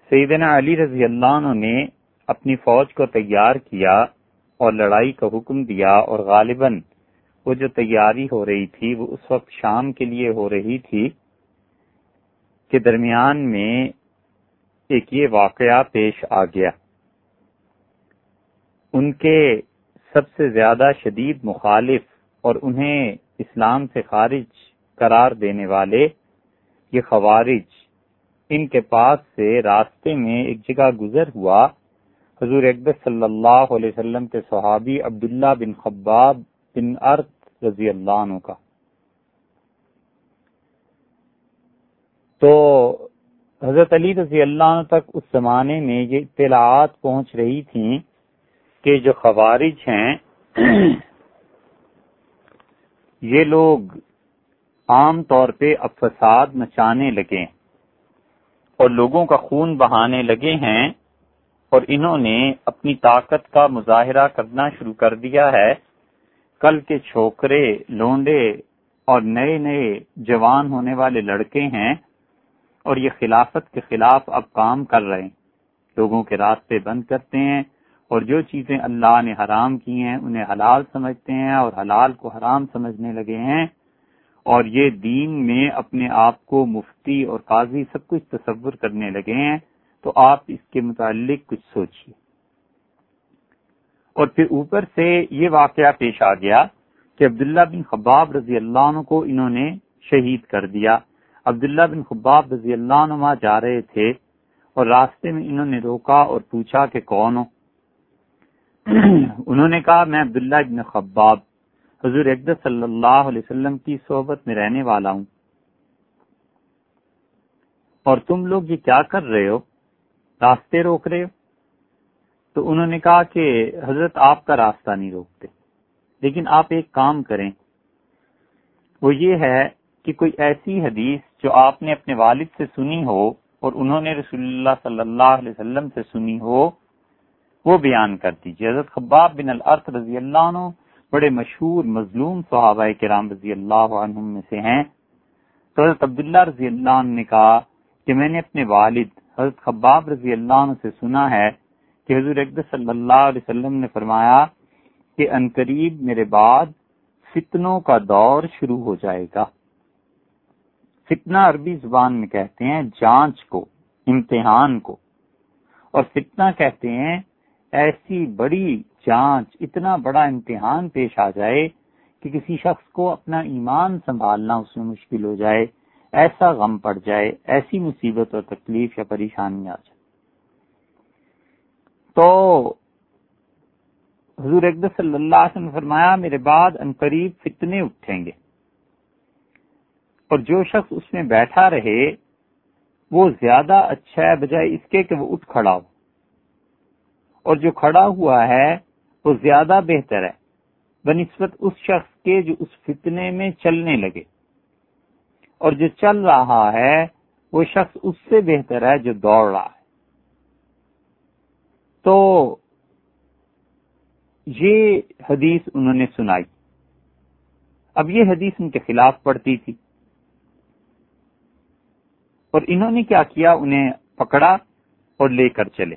سیدنا علی رضی اللہ عنہ نے اپنی فوج کو تیار کیا اور لڑائی کا حکم دیا، اور غالباً وہ جو تیاری ہو رہی تھی وہ اس وقت شام کے لیے ہو رہی تھی کہ درمیان میں ایک یہ واقعہ پیش آ گیا۔ ان کے سب سے زیادہ شدید مخالف اور انہیں اسلام سے خارج قرار دینے والے یہ خوارج، ان کے پاس سے راستے میں ایک جگہ گزر ہوا حضور اکبر صلی اللہ علیہ وسلم کے صحابی عبداللہ بن خباب بن ارت رضی اللہ عنہ کا۔ تو حضرت علی رضی اللہ عنہ تک اس زمانے میں یہ اطلاعات پہنچ رہی تھیں کہ جو خوارج ہیں یہ لوگ عام طور پہ اب فساد مچانے لگے اور لوگوں کا خون بہانے لگے ہیں، اور انہوں نے اپنی طاقت کا مظاہرہ کرنا شروع کر دیا ہے۔ کل کے چھوکرے، لونڈے اور نئے نئے جوان ہونے والے لڑکے ہیں، اور یہ خلافت کے خلاف اب کام کر رہے ہیں، لوگوں کے راستے بند کرتے ہیں، اور جو چیزیں اللہ نے حرام کی ہیں انہیں حلال سمجھتے ہیں اور حلال کو حرام سمجھنے لگے ہیں، اور یہ دین میں اپنے آپ کو مفتی اور قاضی سب کچھ تصور کرنے لگے ہیں۔ تو آپ اس کے متعلق کچھ سوچئے۔ اور پھر اوپر سے یہ واقعہ پیش آ گیا کہ عبداللہ بن خباب رضی اللہ عنہ کو انہوں نے شہید کر دیا۔ عبداللہ بن خباب رضی اللہ عنہ وہاں جا رہے تھے اور راستے میں انہوں نے روکا اور پوچھا کہ کون ہو؟ انہوں نے کہا میں عبداللہ بن خباب، حضور اکبر صلی اللہ علیہ وسلم کی صحبت میں رہنے والا ہوں، اور تم لوگ یہ کیا کر رہے ہو، راستے روک رہے ہو؟ تو انہوں نے کہا کہ حضرت آپ کا راستہ نہیں روکتے، لیکن آپ ایک کام کریں، وہ یہ ہے کہ کوئی ایسی حدیث جو آپ نے اپنے والد سے سنی ہو اور انہوں نے رسول اللہ صلی اللہ علیہ وسلم سے سنی ہو، وہ بیان کر دیجیے۔ حضرت خباب بن الارت رضی اللہ عنہ بڑے مشہور مظلوم صحابہ کرام رضی اللہ عنہم میں سے ہیں۔ تو حضرت عبداللہ رضی اللہ عنہ نے کہا کہ میں نے اپنے والد حضرت خباب رضی اللہ عنہ سے سنا ہے کہ حضور اکبر صلی اللہ علیہ وسلم نے فرمایا کہ عنقریب میرے بعد فتنوں کا دور شروع ہو جائے گا۔ فتنہ عربی زبان میں کہتے ہیں جانچ کو، امتحان کو، اور فتنہ کہتے ہیں ایسی بڑی جانچ، اتنا بڑا امتحان پیش آ جائے کہ کسی شخص کو اپنا ایمان سنبھالنا اس میں مشکل ہو جائے، ایسا غم پڑ جائے، ایسی مصیبت اور تکلیف یا پریشانی آ جائے۔ تو حضور اکبر صلی اللہ علیہ وسلم نے فرمایا میرے بعد عنقریب فتنے اٹھیں گے، اور جو شخص اس میں بیٹھا رہے وہ زیادہ اچھا ہے بجائے اس کے کہ وہ اٹھ کھڑا ہو، اور جو کھڑا ہوا ہے وہ زیادہ بہتر ہے بنسبت اس شخص کے جو اس فتنے میں چلنے لگے، اور جو چل رہا ہے وہ شخص اس سے بہتر ہے جو دوڑ رہا ہے۔ تو یہ حدیث انہوں نے سنائی۔ اب یہ حدیث ان کے خلاف پڑتی تھی، اور انہوں نے کیا کیا، انہیں پکڑا اور لے کر چلے،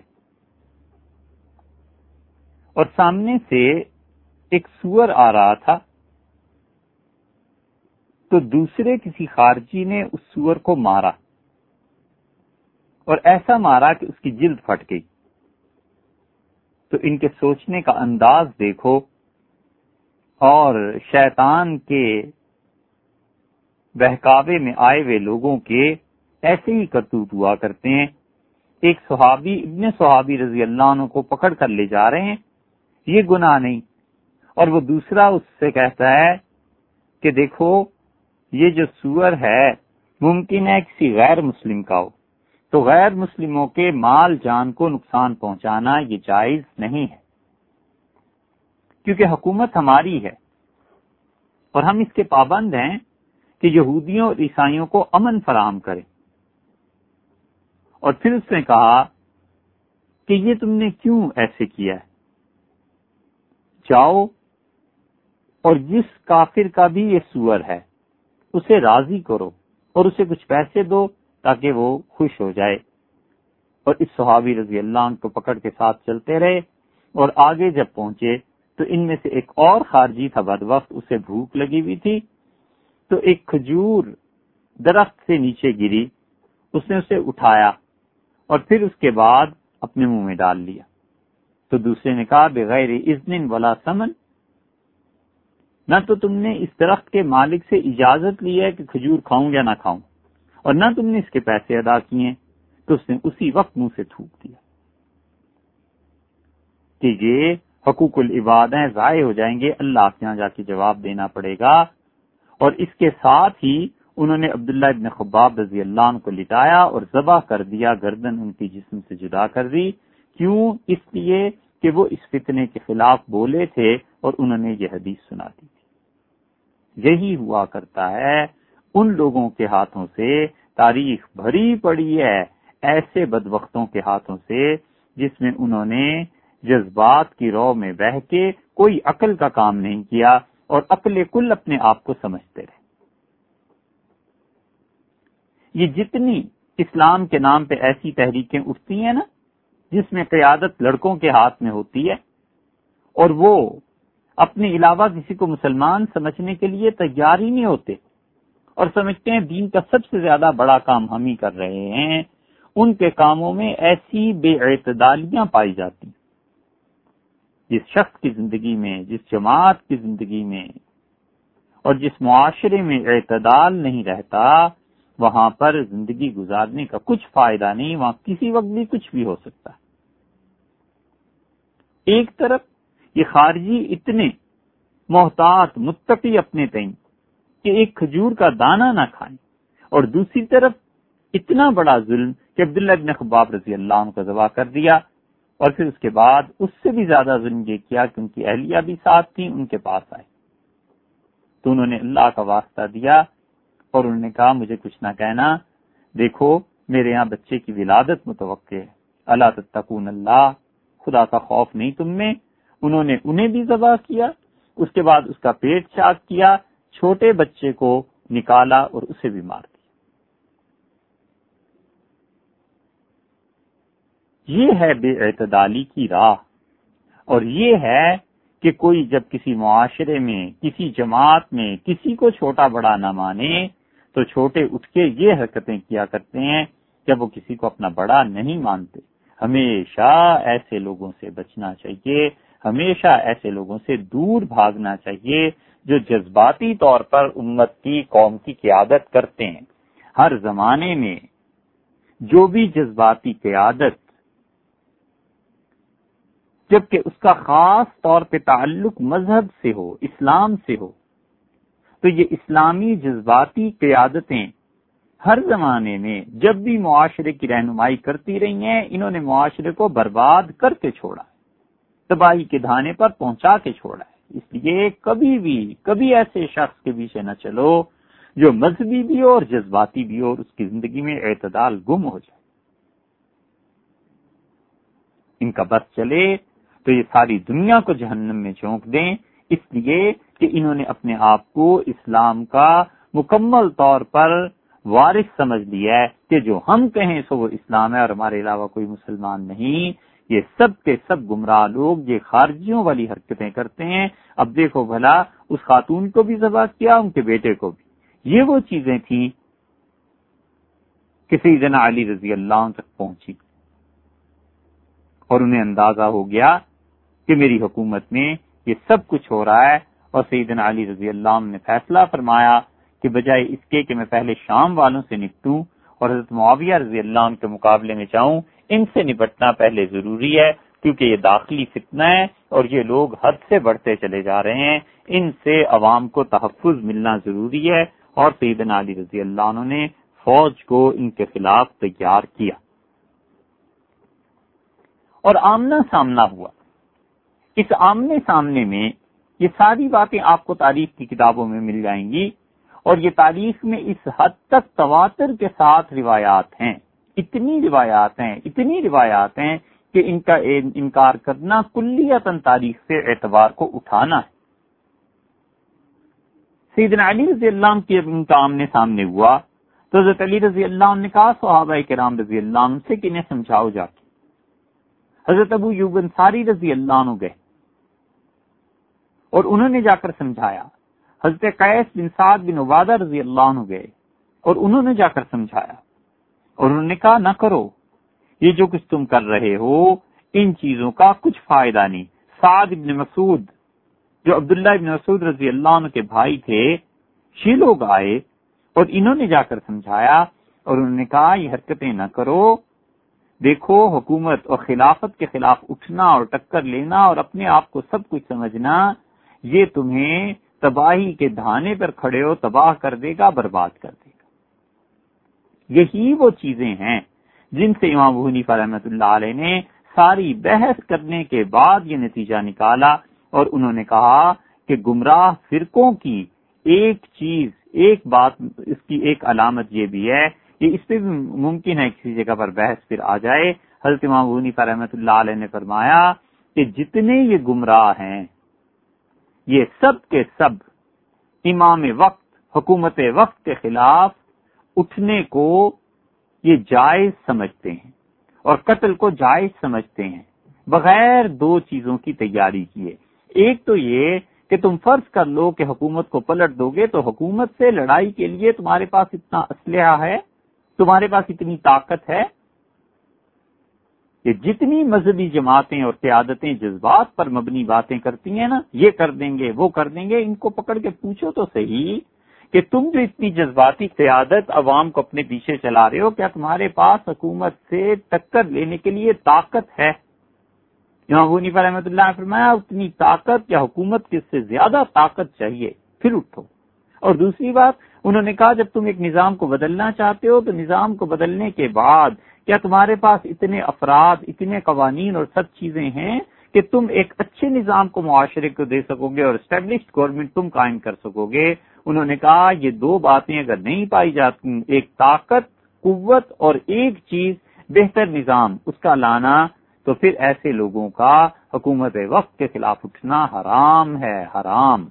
اور سامنے سے ایک سور آ رہا تھا، تو دوسرے کسی خارجی نے اس سور کو مارا، اور ایسا مارا کہ اس کی جلد پھٹ گئی۔ تو ان کے سوچنے کا انداز دیکھو، اور شیطان کے بہکاوے میں آئے ہوئے لوگوں کے ایسے ہی کرتوت ہوا کرتے ہیں۔ ایک صحابی ابن صحابی رضی اللہ عنہ کو پکڑ کر لے جا رہے ہیں، یہ گناہ نہیں، اور وہ دوسرا اس سے کہتا ہے کہ دیکھو یہ جو سور ہے ممکن ہے کسی غیر مسلم کا ہو، تو غیر مسلموں کے مال جان کو نقصان پہنچانا یہ جائز نہیں ہے، کیونکہ حکومت ہماری ہے اور ہم اس کے پابند ہیں کہ یہودیوں اور عیسائیوں کو امن فراہم کریں۔ اور پھر اس نے کہا کہ یہ تم نے کیوں ایسے کیا ہے، جاؤ اور جس کافر کا بھی یہ سور ہے اسے راضی کرو اور اسے کچھ پیسے دو تاکہ وہ خوش ہو جائے۔ اور اس صحابی رضی اللہ عنہ کو پکڑ کے ساتھ چلتے رہے، اور آگے جب پہنچے تو ان میں سے ایک اور خارجی تھا بدبخت، اسے بھوک لگی ہوئی تھی، تو ایک کھجور درخت سے نیچے گری، اس نے اسے اٹھایا اور پھر اس کے بعد اپنے منہ میں ڈال لیا۔ تو دوسرے نے کہا بغیر اذن ولا ثمن، نہ تو تم نے اس درخت کے مالک سے اجازت لی ہے کہ کھجور کھاؤں یا نہ کھاؤں، اور نہ تم نے اس کے پیسے ادا کیے۔ تو اس نے اسی وقت منہ سے تھوک دیا کہ یہ حقوق العباد ہیں، ضائع ہو جائیں گے، اللہ کے یہاں جا کے جواب دینا پڑے گا۔ اور اس کے ساتھ ہی انہوں نے عبداللہ ابن خباب رضی اللہ عنہ کو لٹایا اور ذبح کر دیا، گردن ان کی جسم سے جدا کر دی۔ کیوں؟ اس لیے کہ وہ اس فتنے کے خلاف بولے تھے اور انہوں نے یہ حدیث سنا دی تھی۔ یہی ہوا کرتا ہے ان لوگوں کے ہاتھوں سے، تاریخ بھری پڑی ہے ایسے بدبختوں کے ہاتھوں سے جس میں انہوں نے جذبات کی رو میں بہہ کے کوئی عقل کا کام نہیں کیا اور عقل کل اپنے آپ کو سمجھتے رہے۔ یہ جتنی اسلام کے نام پہ ایسی تحریکیں اٹھتی ہیں نا جس میں قیادت لڑکوں کے ہاتھ میں ہوتی ہے اور وہ اپنے علاوہ کسی کو مسلمان سمجھنے کے لیے تیار ہی نہیں ہوتے اور سمجھتے ہیں دین کا سب سے زیادہ بڑا کام ہم ہی کر رہے ہیں، ان کے کاموں میں ایسی بے اعتدالیاں پائی جاتی ہیں۔ جس شخص کی زندگی میں، جس جماعت کی زندگی میں اور جس معاشرے میں اعتدال نہیں رہتا، وہاں پر زندگی گزارنے کا کچھ فائدہ نہیں، وہاں کسی وقت بھی کچھ بھی ہو سکتا ہے۔ ایک طرف یہ خارجی اتنے محتاط متقی اپنے تئیں کہ ایک کھجور کا دانہ نہ کھائیں، اور دوسری طرف اتنا بڑا ظلم کہ عبداللہ ابن خباب رضی اللہ عنہ کو ذبح کر دیا، اور پھر اس کے بعد اس سے بھی زیادہ ظلم یہ کیا کہ ان کی اہلیہ بھی ساتھ تھیں، ان کے پاس آئے تو انہوں نے اللہ کا واسطہ دیا اور انہوں نے کہا مجھے کچھ نہ کہنا، دیکھو میرے یہاں بچے کی ولادت متوقع ہے، اللہ تتقون اللہ، خدا کا خوف نہیں تم میں۔ انہوں نے انہیں بھی ذبح کیا، اس کے بعد اس کا پیٹ چاک کیا، چھوٹے بچے کو نکالا اور اسے بھی مار دیا۔ یہ ہے بے اعتدالی کی راہ، اور یہ ہے کہ کوئی جب کسی معاشرے میں، کسی جماعت میں کسی کو چھوٹا بڑا نہ مانے تو چھوٹے اٹھ کے یہ حرکتیں کیا کرتے ہیں جب وہ کسی کو اپنا بڑا نہیں مانتے۔ ہمیشہ ایسے لوگوں سے بچنا چاہیے، ہمیشہ ایسے لوگوں سے دور بھاگنا چاہیے جو جذباتی طور پر امت کی، قوم کی قیادت کرتے ہیں۔ ہر زمانے میں جو بھی جذباتی قیادت، جبکہ اس کا خاص طور پہ تعلق مذہب سے ہو، اسلام سے ہو، تو یہ اسلامی جذباتی قیادتیں ہر زمانے میں جب بھی معاشرے کی رہنمائی کرتی رہی ہیں، انہوں نے معاشرے کو برباد کر کے چھوڑا، تباہی کے دھانے پر پہنچا کے چھوڑا ہے۔ اس لیے کبھی ایسے شخص کے پیچھے نہ چلو جو مذہبی بھی ہو اور جذباتی بھی ہو اور اس کی زندگی میں اعتدال گم ہو جائے۔ ان کا بس چلے تو یہ ساری دنیا کو جہنم میں جھونک دیں، اس لیے کہ انہوں نے اپنے آپ کو اسلام کا مکمل طور پر وارث سمجھ لیا ہے کہ جو ہم کہیں سو وہ اسلام ہے اور ہمارے علاوہ کوئی مسلمان نہیں۔ یہ سب کے سب گمراہ لوگ یہ خارجیوں والی حرکتیں کرتے ہیں۔ اب دیکھو بھلا اس خاتون کو بھی ذبح کیا، ان کے بیٹے کو بھی۔ یہ وہ چیزیں تھیں کہ سیدنا علی رضی اللہ عنہ تک پہنچی اور انہیں اندازہ ہو گیا کہ میری حکومت میں یہ سب کچھ ہو رہا ہے، اور سیدنا علی رضی اللہ عنہ نے فیصلہ فرمایا کہ بجائے اس کے کہ میں پہلے شام والوں سے نپٹوں اور حضرت معاویہ رضی اللہ عنہ کے مقابلے میں جاؤں، ان سے نپٹنا پہلے ضروری ہے، کیونکہ یہ داخلی فتنہ ہے اور یہ لوگ حد سے بڑھتے چلے جا رہے ہیں، ان سے عوام کو تحفظ ملنا ضروری ہے۔ اور سیدنا علی رضی اللہ عنہ نے فوج کو ان کے خلاف تیار کیا اور آمنا سامنا ہوا۔ اس آمنے سامنے میں یہ ساری باتیں آپ کو تاریخ کی کتابوں میں مل جائیں گی، اور یہ تاریخ میں اس حد تک تواتر کے ساتھ روایات ہیں، اتنی روایات ہیں کہ ان کا انکار کرنا کلیتاً تاریخ سے اعتبار کو اٹھانا ہے۔ سیدنا علی رضی اللہ عنہ کی ان کا آمنے سامنے ہوا تو حضرت علی رضی اللہ عنہ نے کہا صحابہ کرام رضی اللہ عنہ سے کہ انہیں سمجھاؤ جا کے. حضرت ابو ایوب انصاری رضی اللہ عنہ گئے اور انہوں نے جا کر سمجھایا. حضرت قیس بن سعد بن عبادہ رضی اللہ عنہ گئے اور انہوں نے جا کر سمجھایا اور انہوں نے کہا نہ کرو، یہ جو کچھ تم کر رہے ہو ان چیزوں کا کچھ فائدہ نہیں. سعد بن مسعود جو عبداللہ بن مسعود رضی اللہ عنہ کے بھائی تھے، یہ لوگ آئے اور انہوں نے جا کر سمجھایا اور انہوں نے کہا یہ حرکتیں نہ کرو. دیکھو حکومت اور خلافت کے خلاف اٹھنا اور ٹکر لینا اور اپنے آپ کو سب کچھ سمجھنا، یہ تمہیں تباہی کے دھانے پر کھڑے ہو تباہ کر دے گا، برباد کر دے گا. یہی وہ چیزیں ہیں جن سے امام ابو حنیفہ رحمۃ اللہ علیہ نے ساری بحث کرنے کے بعد یہ نتیجہ نکالا اور انہوں نے کہا کہ گمراہ فرقوں کی ایک چیز، ایک بات، اس کی ایک علامت یہ بھی ہے، یہ اس پہ بھی ممکن ہے کسی جگہ پر بحث پھر آ جائے. حضرت امام ابو حنیفہ رحمۃ اللہ علیہ نے فرمایا کہ جتنے یہ گمراہ ہیں یہ سب کے سب امام وقت، حکومت وقت کے خلاف اٹھنے کو یہ جائز سمجھتے ہیں اور قتل کو جائز سمجھتے ہیں بغیر دو چیزوں کی تیاری کیے. ایک تو یہ کہ تم فرض کر لو کہ حکومت کو پلٹ دو گے تو حکومت سے لڑائی کے لیے تمہارے پاس اتنا اسلحہ ہے، تمہارے پاس اتنی طاقت ہے. کہ جتنی مذہبی جماعتیں اور قیادتیں جذبات پر مبنی باتیں کرتی ہیں نا، یہ کر دیں گے وہ کر دیں گے، ان کو پکڑ کے پوچھو تو صحیح کہ تم جو اتنی جذباتی قیادت عوام کو اپنے پیچھے چلا رہے ہو، کیا تمہارے پاس حکومت سے ٹکر لینے کے لیے طاقت ہے؟ امام ابو حنیفہ رحمۃ اللہ نے فرمایا اتنی طاقت یا حکومت کی اس سے زیادہ طاقت چاہیے پھر اٹھو. اور دوسری بات انہوں نے کہا جب تم ایک نظام کو بدلنا چاہتے ہو تو نظام کو بدلنے کے بعد کیا تمہارے پاس اتنے افراد، اتنے قوانین اور سب چیزیں ہیں کہ تم ایک اچھے نظام کو معاشرے کو دے سکو گے اور اسٹیبلشڈ گورنمنٹ تم قائم کر سکو گے؟ انہوں نے کہا یہ دو باتیں اگر نہیں پائی جاتی، ایک طاقت، قوت اور ایک چیز بہتر نظام، اس کا لانا، تو پھر ایسے لوگوں کا حکومت وقت کے خلاف اٹھنا حرام ہے، حرام.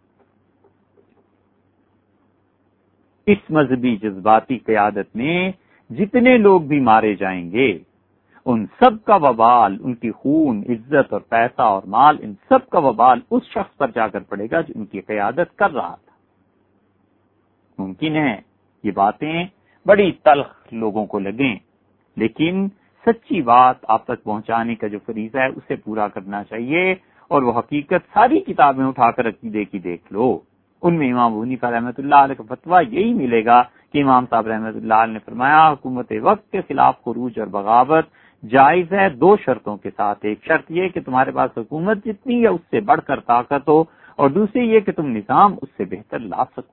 اس مذہبی جذباتی قیادت میں جتنے لوگ بھی مارے جائیں گے ان سب کا وبال، ان کی خون، عزت اور پیسہ اور مال، ان سب کا وبال اس شخص پر جا کر پڑے گا جو ان کی قیادت کر رہا تھا. ممکن ہے یہ باتیں بڑی تلخ لوگوں کو لگیں، لیکن سچی بات آپ تک پہنچانے کا جو فریضہ ہے اسے پورا کرنا چاہیے. اور وہ حقیقت ساری کتابیں اٹھا کر عقیدے کی دیکھ لو، ان میں امام ابو حنیفہ رحمۃ اللہ علیہ کا فتویٰ یہی ملے گا کہ امام صاحب رحمۃ اللہ علیہ نے فرمایا حکومت وقت کے خلاف خروج اور بغاوت جائز ہے دو شرطوں کے ساتھ. ایک شرط یہ کہ تمہارے پاس حکومت جتنی ہے اس سے بڑھ کر طاقت ہو، اور دوسری یہ کہ تم نظام اس سے بہتر لا سکو.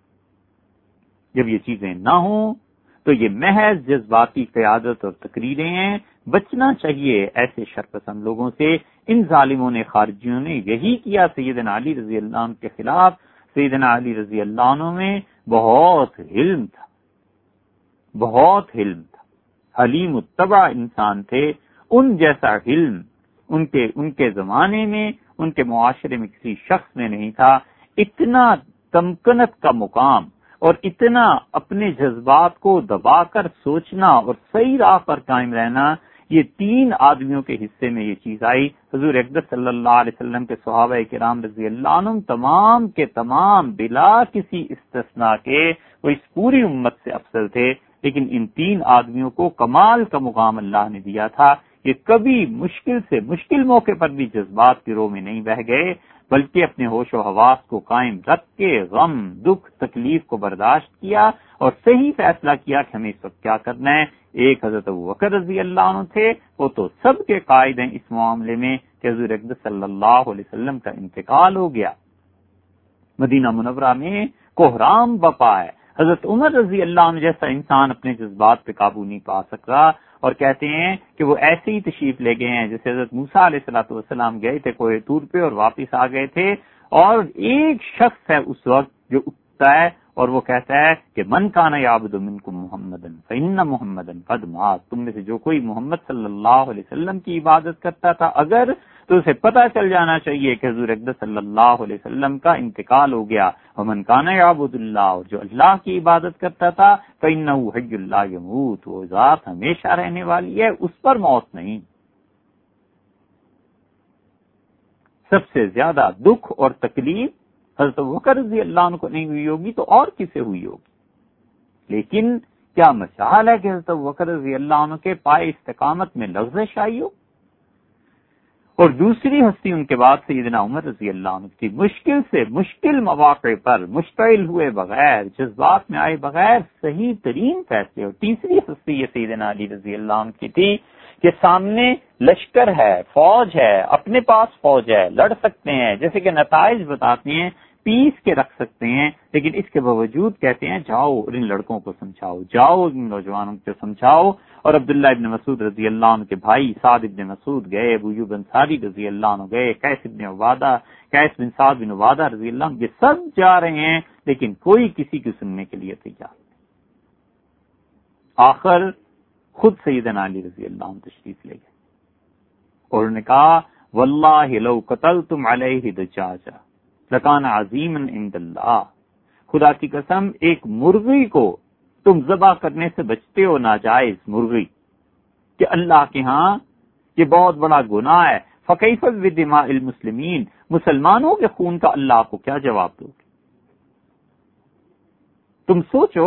جب یہ چیزیں نہ ہوں تو یہ محض جذباتی قیادت اور تقریریں ہیں. بچنا چاہیے ایسے شرپسند لوگوں سے. ان ظالموں نے، خارجیوں نے یہی کیا سیدنا علی رضی اللہ عنہ کے خلاف. سیدنا علی رضی اللہ عنہ میں بہت حلم تھا، بہت حلم تھا، حلیم الطبع انسان تھے. ان جیسا حلم ان کے زمانے میں، ان کے معاشرے میں کسی شخص میں نہیں تھا. اتنا تمکنت کا مقام اور اتنا اپنے جذبات کو دبا کر سوچنا اور صحیح راہ پر قائم رہنا، یہ تین آدمیوں کے حصے میں یہ چیز آئی. حضور اقدس صلی اللہ علیہ وسلم کے صحابہ کرام رضی اللہ عنہم تمام کے تمام بلا کسی استثناء کے وہ اس پوری امت سے افضل تھے، لیکن ان تین آدمیوں کو کمال کا مقام اللہ نے دیا تھا. یہ کبھی مشکل سے مشکل موقع پر بھی جذبات کی رو میں نہیں بہہ گئے، بلکہ اپنے ہوش و حواس کو قائم رکھ کے غم، دکھ، تکلیف کو برداشت کیا اور صحیح فیصلہ کیا کہ ہمیں اس وقت کیا کرنا ہے. ایک حضرت ابوبکر رضی اللہ عنہ تھے، وہ تو سب کے قائد ہیں اس معاملے میں کہ حضور اقدس صلی اللہ علیہ وسلم کا انتقال ہو گیا، مدینہ منورہ میں کوہرام بپا ہے. حضرت عمر رضی اللہ عنہ جیسا انسان اپنے جذبات پہ قابو نہیں پا سکا، اور کہتے ہیں کہ وہ ایسے ہی تشریف لے گئے ہیں جیسے حضرت موسیٰ علیہ السلام گئے تھے کوہ طور پہ اور واپس آ گئے تھے. اور ایک شخص ہے اس وقت جو اٹھتا ہے اور وہ کہتا ہے کہ من کان یعبد منکم محمدن فإن محمدن قد مات. تم میں سے جو کوئی محمد صلی اللہ علیہ وسلم کی عبادت کرتا تھا، اگر تو اسے پتہ چل جانا چاہیے کہ حضور اقدس صلی اللہ علیہ وسلم کا انتقال ہو گیا. ومن کان یعبد اللہ، جو اللہ کی عبادت کرتا تھا، فإنہ حی لا یموت، وہ ذات ہمیشہ رہنے والی ہے، اس پر موت نہیں. سب سے زیادہ دکھ اور تکلیف حضرت ابوبکر رضی اللہ عنہ کو نہیں ہوئی ہوگی تو اور کسے ہوئی ہوگی. لیکن کیا مشال ہے کہ حضرت ابوبکر رضی اللہ عنہ کے پائے استقامت میں لغزش آئی ہو. اور دوسری ہستی ان کے بعد سیدنا عمر رضی اللہ عنہ کی، مشکل سے مشکل مواقع پر مشتعل ہوئے بغیر، جذبات میں آئے بغیر صحیح ترین فیصلے. اور تیسری ہستی یہ سیدنا علی رضی اللہ عنہ کی تھی کہ سامنے لشکر ہے، فوج ہے، اپنے پاس فوج ہے، لڑ سکتے ہیں، جیسے کہ نتائج بتاتے ہیں، پیس کے رکھ سکتے ہیں، لیکن اس کے باوجود کہتے ہیں جاؤ اور ان لڑکوں کو سمجھاؤ، جاؤ ان نوجوانوں کو سمجھاؤ. اور عبداللہ ابن مسعود رضی اللہ عنہ کے بھائی سعد ابن مسعود گئے، ابو ایوب انصاری رضی اللہ عنہ گئے، قیس بن سعد بن عبادہ رضی اللہ عنہ، یہ سب جا رہے ہیں، لیکن کوئی کسی کی سننے کے لیے تیار نہیں. آخر خود سیدنا علی رضی اللہ عنہ تشریف لے گئے اور انہوں نے کہا واللہ لو قتلتم علیہ دجاجہ لکان عظیما عند اللہ، خدا کی قسم ایک مرغی کو تم ذبح کرنے سے بچتے ہو، ناجائز مرغی، کہ اللہ کے ہاں یہ بہت بڑا گناہ ہے. فکیف بدماء المسلمین، مسلمانوں کے خون کا اللہ آپ کو کیا جواب دو گے؟ تم سوچو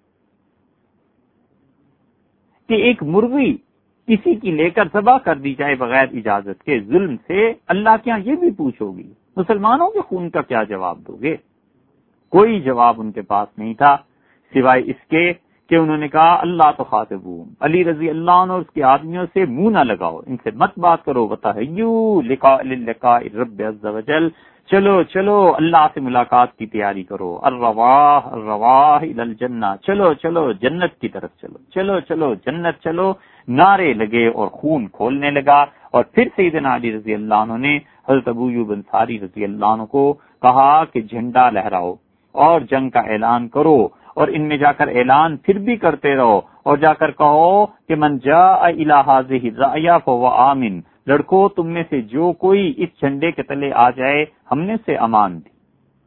کہ ایک مرغی کسی کی لے کر ذبح کر دی جائے بغیر اجازت کے ظلم سے، اللہ کے ہاں یہ بھی پوچھو گی مسلمانوں کے خون کا کیا جواب دو گے؟ کوئی جواب ان کے پاس نہیں تھا سوائے اس کے کہ انہوں نے کہا اللہ تو خاطبون، علی رضی اللہ عنہ اور اس کے آدمیوں سے منہ نہ لگاؤ، ان سے مت بات کرو، وتحیوا للقاء الرب عز وجل، چلو چلو اللہ سے ملاقات کی تیاری کرو، الرواح الرواح الی الجنہ، چلو چلو جنت کی طرف چلو، چلو چلو جنت چلو. نعرے لگے اور خون کھولنے لگا. اور پھر سیدنا علی رضی اللہ عنہ نے حضرت ابو ایوب انصاری رضی اللہ عنہ کو کہا کہ جھنڈا لہراؤ اور جنگ کا اعلان کرو، اور ان میں جا کر اعلان پھر بھی کرتے رہو، اور جا کر کہو کہ من جاء الی ھذہ الرأیہ فہو آمن، لڑکو تم میں سے جو کوئی اس جھنڈے کے تلے آ جائے ہم نے اسے امان دی.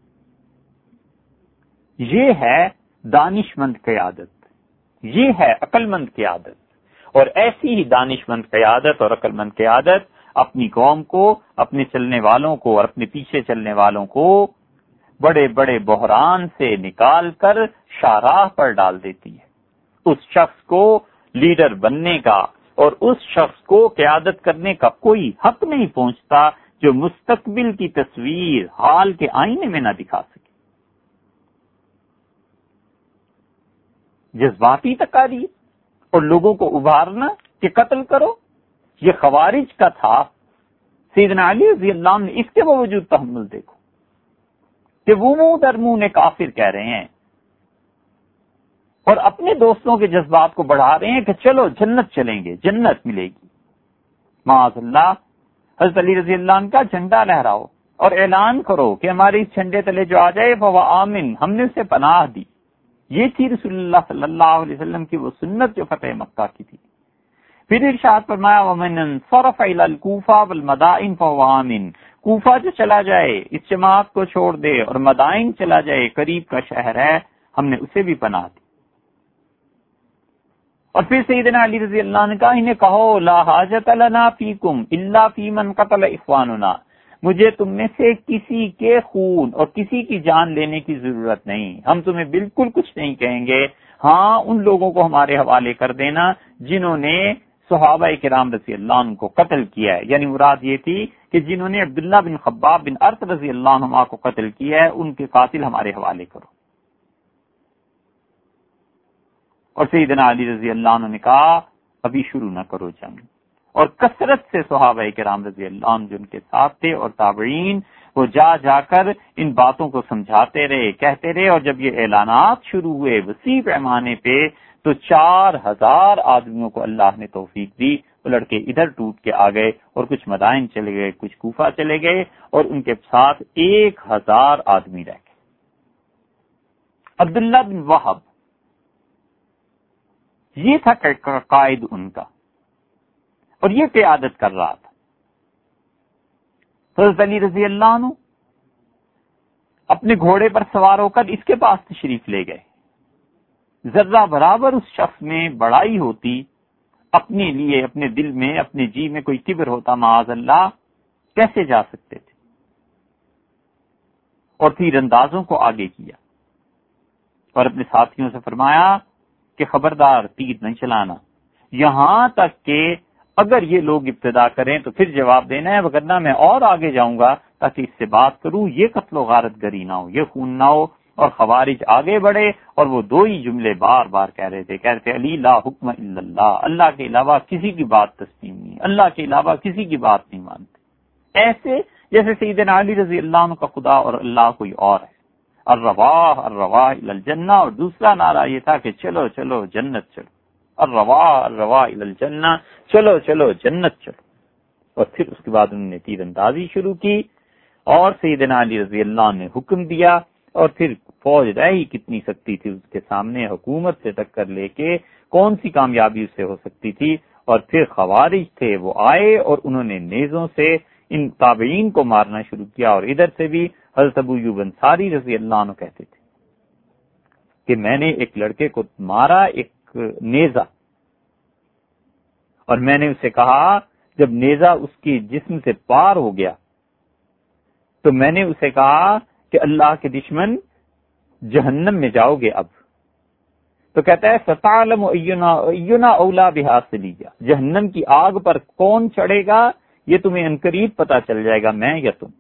یہ ہے دانش مند قیادت، یہ ہے عقل مند قیادت. اور ایسی ہی دانش مند قیادت اور عقل مند قیادت اپنی قوم کو، اپنے چلنے والوں کو اور اپنے پیچھے چلنے والوں کو بڑے بڑے بحران سے نکال کر شاہراہ پر ڈال دیتی ہے. اس شخص کو لیڈر بننے کا اور اس شخص کو قیادت کرنے کا کوئی حق نہیں پہنچتا جو مستقبل کی تصویر حال کے آئینے میں نہ دکھا سکے. جذباتی تقاریر اور لوگوں کو ابھارنا کہ قتل کرو، یہ خوارج کا تھا. سیدنا علی رضی اللہ عنہ نے اس کے باوجود تحمل دیکھو کہ وہ منہ در منہ نے کافر کہہ رہے ہیں اور اپنے دوستوں کے جذبات کو بڑھا رہے ہیں کہ چلو جنت چلیں گے، جنت ملے گی. معاذ اللہ. حضرت علی رضی اللہ عنہ کا جھنڈا لہراؤ اور اعلان کرو کہ ہمارے اس جھنڈے تلے جو آ جائے فہو آمن، ہم نے اسے پناہ دی. یہ تھی رسول اللہ صلی اللہ علیہ وسلم کی وہ سنت جو فتح مکہ کی تھی. پھر ارشاد فرمایا ومن انصرف الی الکوفہ والمدائن فہو آمن، کوفہ جو چلا جائے اس جماعت کو چھوڑ دے اور مدائن چلا جائے، قریب کا شہر ہے، ہم نے اسے بھی پناہ دی. اور پھر سیدنا علی رضی اللہ عنہ کا انہیں کہو لا حاجت لنا فیکم الا فی من قتل اخواننا، مجھے تم میں سے کسی کے خون اور کسی کی جان لینے کی ضرورت نہیں، ہم تمہیں بالکل کچھ نہیں کہیں گے. ہاں ان لوگوں کو ہمارے حوالے کر دینا جنہوں نے صحابہ کرام رضی اللہ عنہ کو قتل کیا ہے. یعنی مراد یہ تھی کہ جنہوں نے عبداللہ بن خباب بن ارت رضی اللہ عنہ کو قتل کیا ہے ان کے قاتل ہمارے حوالے کرو. اور سیدنا علی رضی اللہ عنہ نے کہا ابھی شروع نہ کرو جنگ. اور کثرت سے صحابہ کرام رضی اللہ عنہ جو ان کے ساتھ تھے اور تابعین وہ جا جا کر ان باتوں کو سمجھاتے رہے، کہتے رہے. اور جب یہ اعلانات شروع ہوئے وسیع پیمانے پہ تو 4000 آدمیوں کو اللہ نے توفیق دی. وہ لڑکے ادھر ٹوٹ کے آ گئے اور کچھ مدائن چلے گئے، کچھ کوفہ چلے گئے اور ان کے ساتھ 1000 آدمی رہ گئے. عبداللہ بن وہب یہ تھا قائد ان کا اور یہ قیادت کر رہا تھا. حضرت علی رضی اللہ عنہ اپنے گھوڑے پر سوار ہو کر اس کے پاس تشریف لے گئے. ذرہ برابر اس شخص میں بڑائی ہوتی، اپنے لیے، اپنے دل میں، اپنے جی میں کوئی کبر ہوتا، معاذ اللہ، کیسے جا سکتے تھے؟ اور تیر اندازوں کو آگے کیا اور اپنے ساتھیوں سے فرمایا کہ خبردار تیر نہیں چلانا، یہاں تک کہ اگر یہ لوگ ابتدا کریں تو پھر جواب دینا ہے، وگرنہ میں اور آگے جاؤں گا تاکہ اس سے بات کروں، یہ قتل و غارت گری نہ ہو، یہ خون نہ ہو. اور خوارج آگے بڑھے اور وہ دو ہی جملے بار بار کہہ رہے تھے، کہتے علی لا حکم الا اللہ، اللہ کے علاوہ کسی کی بات تسلیم نہیں، اللہ کے علاوہ کسی کی بات نہیں مانتے، ایسے جیسے سیدنا علی رضی اللہ عنہ کا خدا اور اللہ کوئی اور ہے. الرواح الرواح الی الجنہ، اور دوسرا نعرہ یہ تھا کہ چلو چلو جنت چلو، الرواح الرواح الی الجنہ، چلو چلو جنت چلو. اور پھر اس کے بعد انہوں نے تیر اندازی شروع کی اور سیدنا علی رضی اللہ عنہ نے حکم دیا. اور پھر فوج رہ ہی کتنی سکتی تھی اس کے سامنے، حکومت سے ٹکر لے کے کون سی کامیابی اس سے ہو سکتی تھی. اور پھر خوارج تھے وہ آئے اور انہوں نے نیزوں سے ان تابعین کو مارنا شروع کیا. اور ادھر سے بھی حضرت ابو ایوب انصاری رضی اللہ عنہ کہتے تھے کہ میں نے ایک لڑکے کو مارا، ایک نیزہ، اور میں نے اسے کہا جب نیزہ اس کی جسم سے پار ہو گیا تو میں نے اسے کہا کہ اللہ کے دشمن جہنم میں جاؤ گے اب. تو کہتا ہے ستعلم اینا اولا بحاصلیہ، جہنم کی آگ پر کون چڑھے گا یہ تمہیں عنقریب پتا چل جائے گا، میں یا تم.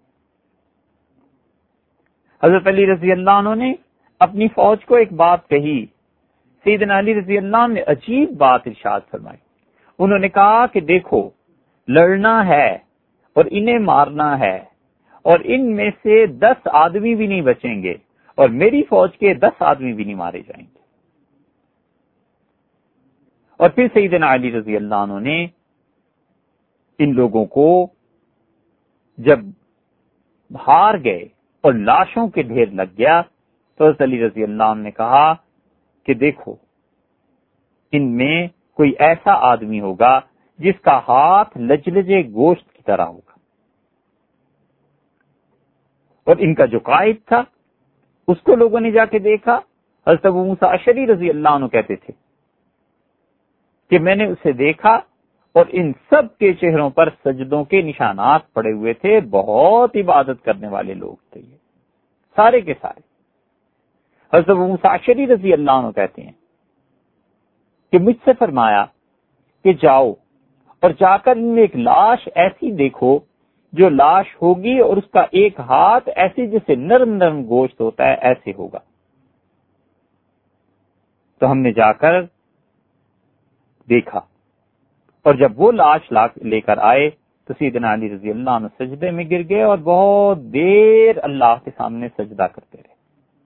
حضرت علی رضی اللہ عنہ نے اپنی فوج کو ایک بات کہی، سیدنا علی رضی اللہ عنہ نے عجیب بات ارشاد فرمائی. انہوں نے کہا کہ دیکھو لڑنا ہے اور انہیں مارنا ہے، اور ان میں سے 10 آدمی بھی نہیں بچیں گے، اور میری فوج کے 10 آدمی بھی نہیں مارے جائیں گے. اور پھر سیدنا علی رضی اللہ عنہ نے ان لوگوں کو جب ہار گئے اور لاشوں کے ڈھیر لگ گیا تو حضرت علی رضی اللہ عنہ نے کہا کہ دیکھو ان میں کوئی ایسا آدمی ہوگا جس کا ہاتھ لجلجے گوشت کی طرح ہوگا. اور ان کا جو قائد تھا اس کو لوگوں نے جا کے دیکھا. حضرت ابو موسیٰ اشعری رضی اللہ عنہ کہتے تھے کہ میں نے اسے دیکھا اور ان سب کے چہروں پر سجدوں کے نشانات پڑے ہوئے تھے، بہت عبادت کرنے والے لوگ تھے یہ سارے کے سارے. حضرت ابو موسیٰ اشعری رضی اللہ عنہ کہتے ہیں کہ مجھ سے فرمایا کہ جاؤ اور جا کر ان میں ایک لاش ایسی دیکھو جو لاش ہوگی اور اس کا ایک ہاتھ ایسے جیسے نرم نرم گوشت ہوتا ہے ایسے ہوگا. تو ہم نے جا کر دیکھا اور جب وہ لاش لے کر آئے تو سیدنا علی رضی اللہ عنہ سجدے میں گر گئے اور بہت دیر اللہ کے سامنے سجدہ کرتے رہے.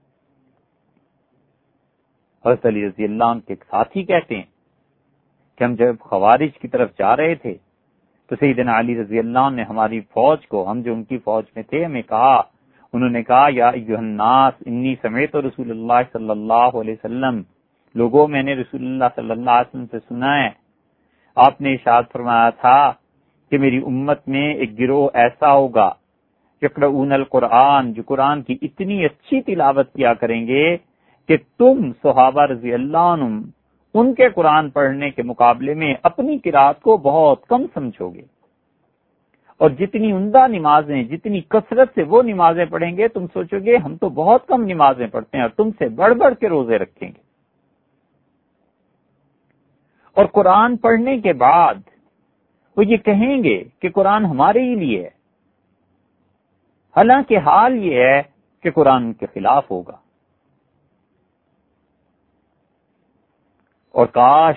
حضرت علی رضی اللہ عنہ کے ایک ساتھی کہتے ہیں کہ ہم جب خوارج کی طرف جا رہے تھے تو سیدنا علی رضی اللہ عنہ نے ہماری فوج کو، ہم جو ان کی فوج میں تھے، ہمیں کہا، انہوں نے کہا یا ایھا الناس انی سمعت رسول اللہ صلی اللہ علیہ وسلم، لوگوں میں نے رسول اللہ صلی اللہ علیہ وسلم سے سنا ہے، آپ نے ارشاد فرمایا تھا کہ میری امت میں ایک گروہ ایسا ہوگا یقرؤون القرآن، جو قرآن کی اتنی اچھی تلاوت کیا کریں گے کہ تم صحابہ رضی اللہ عنہ ان کے قرآن پڑھنے کے مقابلے میں اپنی قرات کو بہت کم سمجھو گے، اور جتنی عمدہ نمازیں، جتنی کثرت سے وہ نمازیں پڑھیں گے تم سوچو گے ہم تو بہت کم نمازیں پڑھتے ہیں اور تم سے بڑھ بڑھ کے روزے رکھیں گے. اور قرآن پڑھنے کے بعد وہ یہ کہیں گے کہ قرآن ہمارے ہی لیے ہے، حالانکہ حال یہ ہے کہ قرآن کے خلاف ہوگا. اور کاش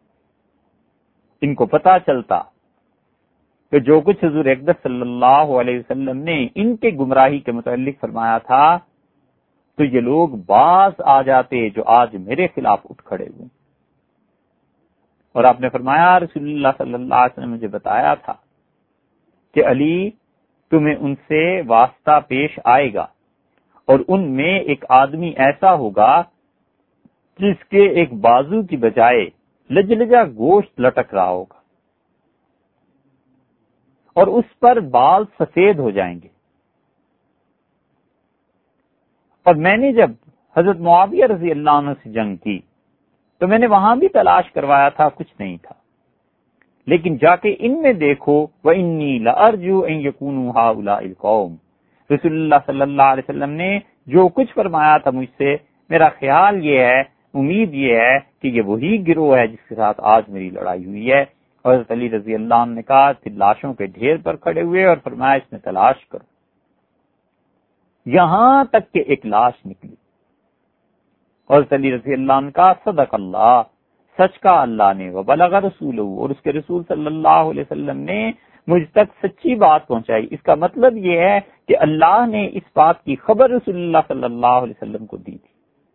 ان کو پتا چلتا کہ جو کچھ حضور اقدس صلی اللہ علیہ وسلم نے ان کے گمراہی کے متعلق فرمایا تھا تو یہ لوگ باز آ جاتے جو آج میرے خلاف اٹھ کھڑے ہوئے. اور آپ نے فرمایا رسول اللہ صلی اللہ علیہ وسلم نے مجھے بتایا تھا کہ علی تمہیں ان سے واسطہ پیش آئے گا اور ان میں ایک آدمی ایسا ہوگا جس کے ایک بازو کی بجائے لجلجا گوشت لٹک رہا ہوگا، اور اس پر بال سفید ہو جائیں گے۔ اور میں نے جب حضرت معاویہ رضی اللہ عنہ سے جنگ کی تو میں نے وہاں بھی تلاش کروایا تھا، کچھ نہیں تھا، لیکن جا کے ان میں دیکھو وَإِنِّي لَأَرْجُو أَن يَكُونُوا هَؤُلَاءِ الْقَوْمِ، رسول اللہ صلی اللہ علیہ وسلم نے جو کچھ فرمایا تھا مجھ سے، میرا خیال یہ ہے، امید یہ ہے کہ یہ وہی گروہ ہے جس کے ساتھ آج میری لڑائی ہوئی ہے۔ اور حضرت علی رضی اللہ عنہ نے کہا کہ لاشوں کے ڈھیر پر کھڑے ہوئے اور فرمایا اس میں تلاش کرو، یہاں تک کہ ایک لاش نکلی۔ اور حضرت علی رضی اللہ عنہ کا صدق اللہ، سچ کا اللہ نے، وبلغ رسولہ، اور اس کے رسول صلی اللہ علیہ وسلم نے مجھ تک سچی بات پہنچائی۔ اس کا مطلب یہ ہے کہ اللہ نے اس بات کی خبر رسول اللہ صلی اللہ علیہ وسلم کو دی تھی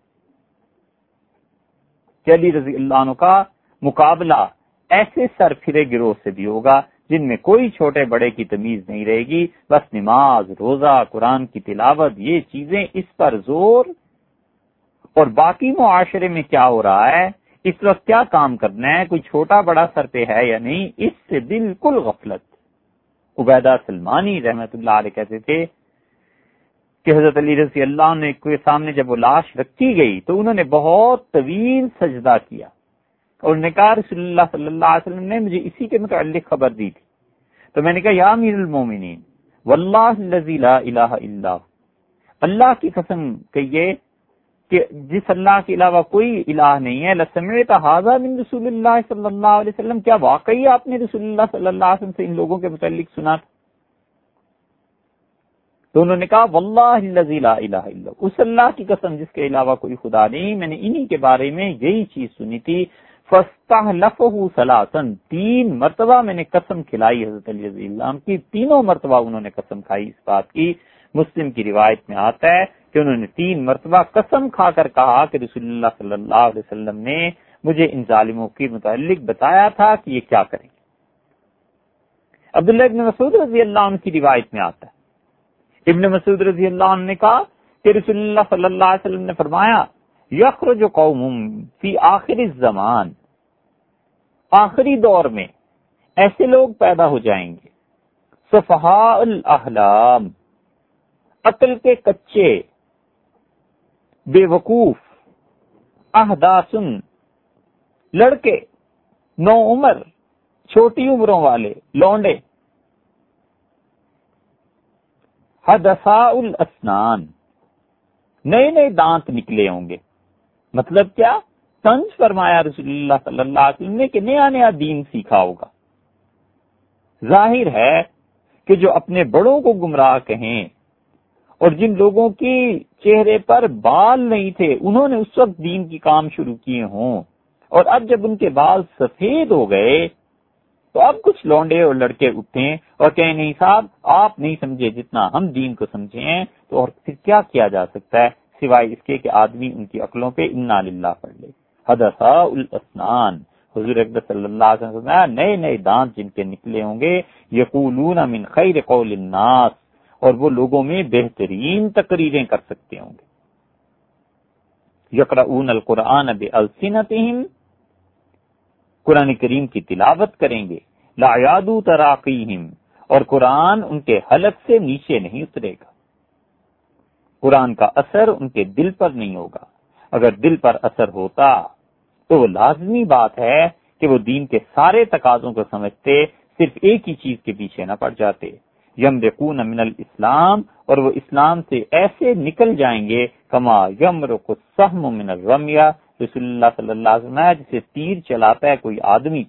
کہ علی رضی اللہ عنہ کا مقابلہ ایسے سر پھرے گروہ سے بھی ہوگا جن میں کوئی چھوٹے بڑے کی تمیز نہیں رہے گی، بس نماز، روزہ، قرآن کی تلاوت، یہ چیزیں اس پر زور، اور باقی معاشرے میں کیا ہو رہا ہے، اس وقت کیا کام کرنا ہے، کوئی چھوٹا بڑا سر پہ ہے یا نہیں، اس سے بالکل غفلت۔ عبیدہ سلمانی رحمت اللہ علیہ کہتے تھے کہ حضرت علی رضی اللہ عنہ کے سامنے جب وہ لاش رکھی گئی تو انہوں نے بہت طویل سجدہ کیا، اور انہوں نے کہا رسول اللہ صلی اللہ علیہ وسلم نے مجھے اسی کے متعلق خبر دی تھی۔ تو میں نے کہا یا امیر المومنین واللہ الذی لا الہ الا ہو، اللہ کی قسم کہیے کہ جس اللہ کے علاوہ کوئی الہ نہیں ہے، لسمعت ھذا من رسول اللہ صلی اللہ علیہ وسلم، کیا واقعی آپ نے رسول اللہ صلی اللہ علیہ وسلم سے ان لوگوں کے متعلق سنا تھا؟ تو انہوں نے کہا واللہ الذی لا الہ الا ہو، اس اللہ کی قسم جس کے علاوہ کوئی خدا نہیں، میں نے انہی کے بارے میں یہی چیز سنی تھی۔ فاستحلفہ ثلاثا، 3 مرتبہ میں نے قسم کھلائی حضرت علی رضی اللہ عنہ کی، تینوں مرتبہ انہوں نے قسم کھائی اس بات کی۔ مسلم کی روایت میں آتا ہے کہ انہوں نے 3 مرتبہ قسم کھا کر کہا کہ رسول اللہ صلی اللہ علیہ وسلم نے مجھے ان ظالموں کے متعلق بتایا تھا کہ یہ کیا کریں گے۔ عبداللہ ابن مسعود رضی اللہ عنہ کی روایت میں آتا ہے، ابن مسعود رضی اللہ عنہ نے کہا کہ رسول اللہ صلی اللہ علیہ وسلم نے فرمایا یخرج قوم فی آخر الزمان، آخری دور میں ایسے لوگ پیدا ہو جائیں گے، صفحاء الاحلام، عقل کے کچے، بے وقوف، احداثن، لڑکے، نو عمر، چھوٹی عمروں والے، لونڈے، حدثاء الاسنان، نئے نئے دانت نکلے ہوں گے۔ مطلب کیا؟ طنز فرمایا رسول اللہ صلی اللہ علیہ وسلم نے کہ نیا نیا دین سیکھا ہوگا۔ ظاہر ہے کہ جو اپنے بڑوں کو گمراہ کہیں اور جن لوگوں کی چہرے پر بال نہیں تھے انہوں نے اس وقت دین کی کام شروع کیے ہوں، اور اب جب ان کے بال سفید ہو گئے تو اب کچھ لونڈے اور لڑکے اٹھیں اور کہیں نہیں صاحب آپ نہیں سمجھے جتنا ہم دین کو سمجھے ہیں، تو اور پھر کیا کیا جا سکتا ہے سوائے اس کے کہ آدمی ان کی عقلوں پہ انا للہ پڑھ لے۔ حدثاء الاسنان، حضور اکبر صلی اللہ علیہ وسلم نئے نئے دانت جن کے نکلے ہوں گے، یقولون من خیر قول الناس، اور وہ لوگوں میں بہترین تقریریں کر سکتے ہوں گے۔ یقرؤون القرآن بألسنتہم، قرآن کریم کی تلاوت کریں گے، لا یعدو تراقیہم، اور قرآن ان کے حلق سے نیچے نہیں اترے گا، قرآن کا اثر ان کے دل پر نہیں ہوگا۔ اگر دل پر اثر ہوتا تو وہ لازمی بات ہے کہ وہ دین کے سارے تقاضوں کو سمجھتے، صرف ایک ہی چیز کے پیچھے نہ پڑ جاتے۔ یمرقون من الاسلام، اور وہ اسلام سے ایسے نکل جائیں گے کما یمرق السهم من الرمیہ، رسول اللہ صلی اللہ علیہ وسلم جسے تیر چلاتا ہے کوئی آدمی،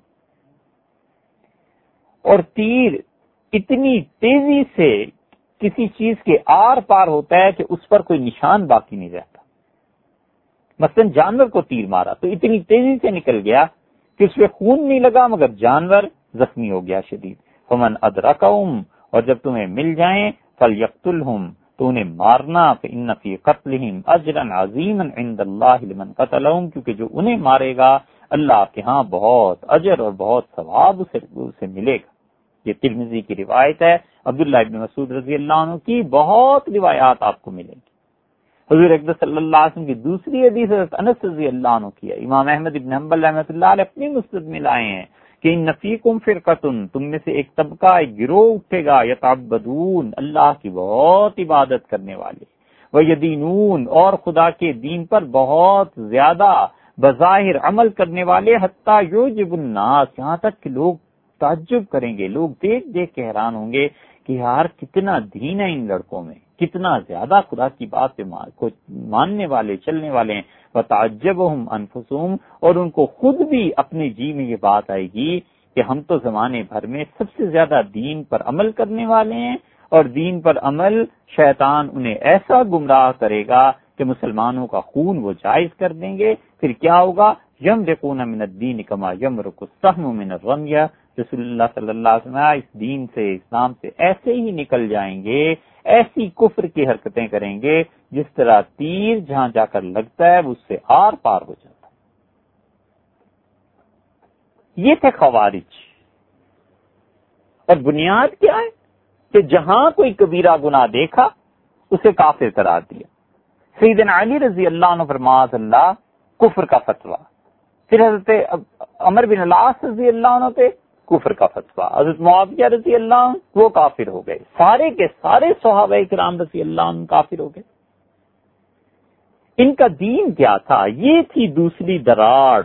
اور تیر اتنی تیزی سے کسی چیز کے آر پار ہوتا ہے کہ اس پر کوئی نشان باقی نہیں رہتا۔ مثلا جانور کو تیر مارا تو اتنی تیزی سے نکل گیا کہ اس پہ خون نہیں لگا مگر جانور زخمی ہو گیا شدید۔ فمن ادرکہم، اور جب تمہیں مل جائیں، فلیقتلہم، تو انہیں مارنا، فإن فی قتلہم اجرا عظیما عند اللہ لمن قتلہم، کیونکہ جو انہیں مارے گا اللہ کے ہاں بہت اجر اور بہت ثواب اسے ملے گا۔ یہ ترمذی کی روایت ہے، عبداللہ ابن مسعود رضی اللہ عنہ کی بہت روایات آپ کو ملیں گی۔ حضور اکبر صلی اللہ علیہ وسلم کی دوسری حدیث حضرت انس رضی اللہ عنہ کی ہے، امام احمد ابن حنبل رحمۃ اللہ علیہ اپنی مسند میں لائے ہیں کہ ان فیکم فرقتن، تم میں سے ایک طبقہ، ایک گروہ اٹھے گا، یتعبدون، اللہ کی بہت عبادت کرنے والے، ویدینون، اور خدا کے دین پر بہت زیادہ بظاہر عمل کرنے والے، حتیٰ یعجب الناس، یہاں تک کہ لوگ تعجب کریں گے، لوگ دیکھ دیکھ کے حیران ہوں گے کہ یار کتنا دین ہے ان لڑکوں میں، کتنا زیادہ خدا کی بات پہ کو ماننے والے، چلنے والے ہیں۔ وتعجبہم انفسہم، اور ان کو خود بھی اپنے جی میں یہ بات آئے گی کہ ہم تو زمانے بھر میں سب سے زیادہ دین پر عمل کرنے والے ہیں، اور دین پر عمل شیطان انہیں ایسا گمراہ کرے گا کہ مسلمانوں کا خون وہ جائز کر دیں گے۔ پھر کیا ہوگا؟ یمرقون من الدین کما یمرق السهم من الرمیہ، رسول اللہ صلی اللہ علیہ وسلم اس دین سے، اسلام سے ایسے ہی نکل جائیں گے، ایسی کفر کی حرکتیں کریں گے جس طرح تیر جہاں جا کر لگتا ہے وہ اس سے آر پار ہو جاتا ہے۔ یہ تھے خوارج، اور بنیاد کیا ہے کہ جہاں کوئی کبیرہ گناہ دیکھا اسے کافر قرار دیا۔ سیدنا علی رضی اللہ عنہ پر معاذ اللہ کفر کا فتویٰ، پھر حضرت عمر بن العاص رضی اللہ عنہ پہ کفر کا فتویٰ، حضرت معاویہ رضی اللہ عنہ وہ کافر ہو گئے، سارے کے سارے صحابہ کرام رضی اللہ عنہ کافر ہو گئے۔ ان کا دین کیا تھا؟ یہ تھی دوسری دراڑ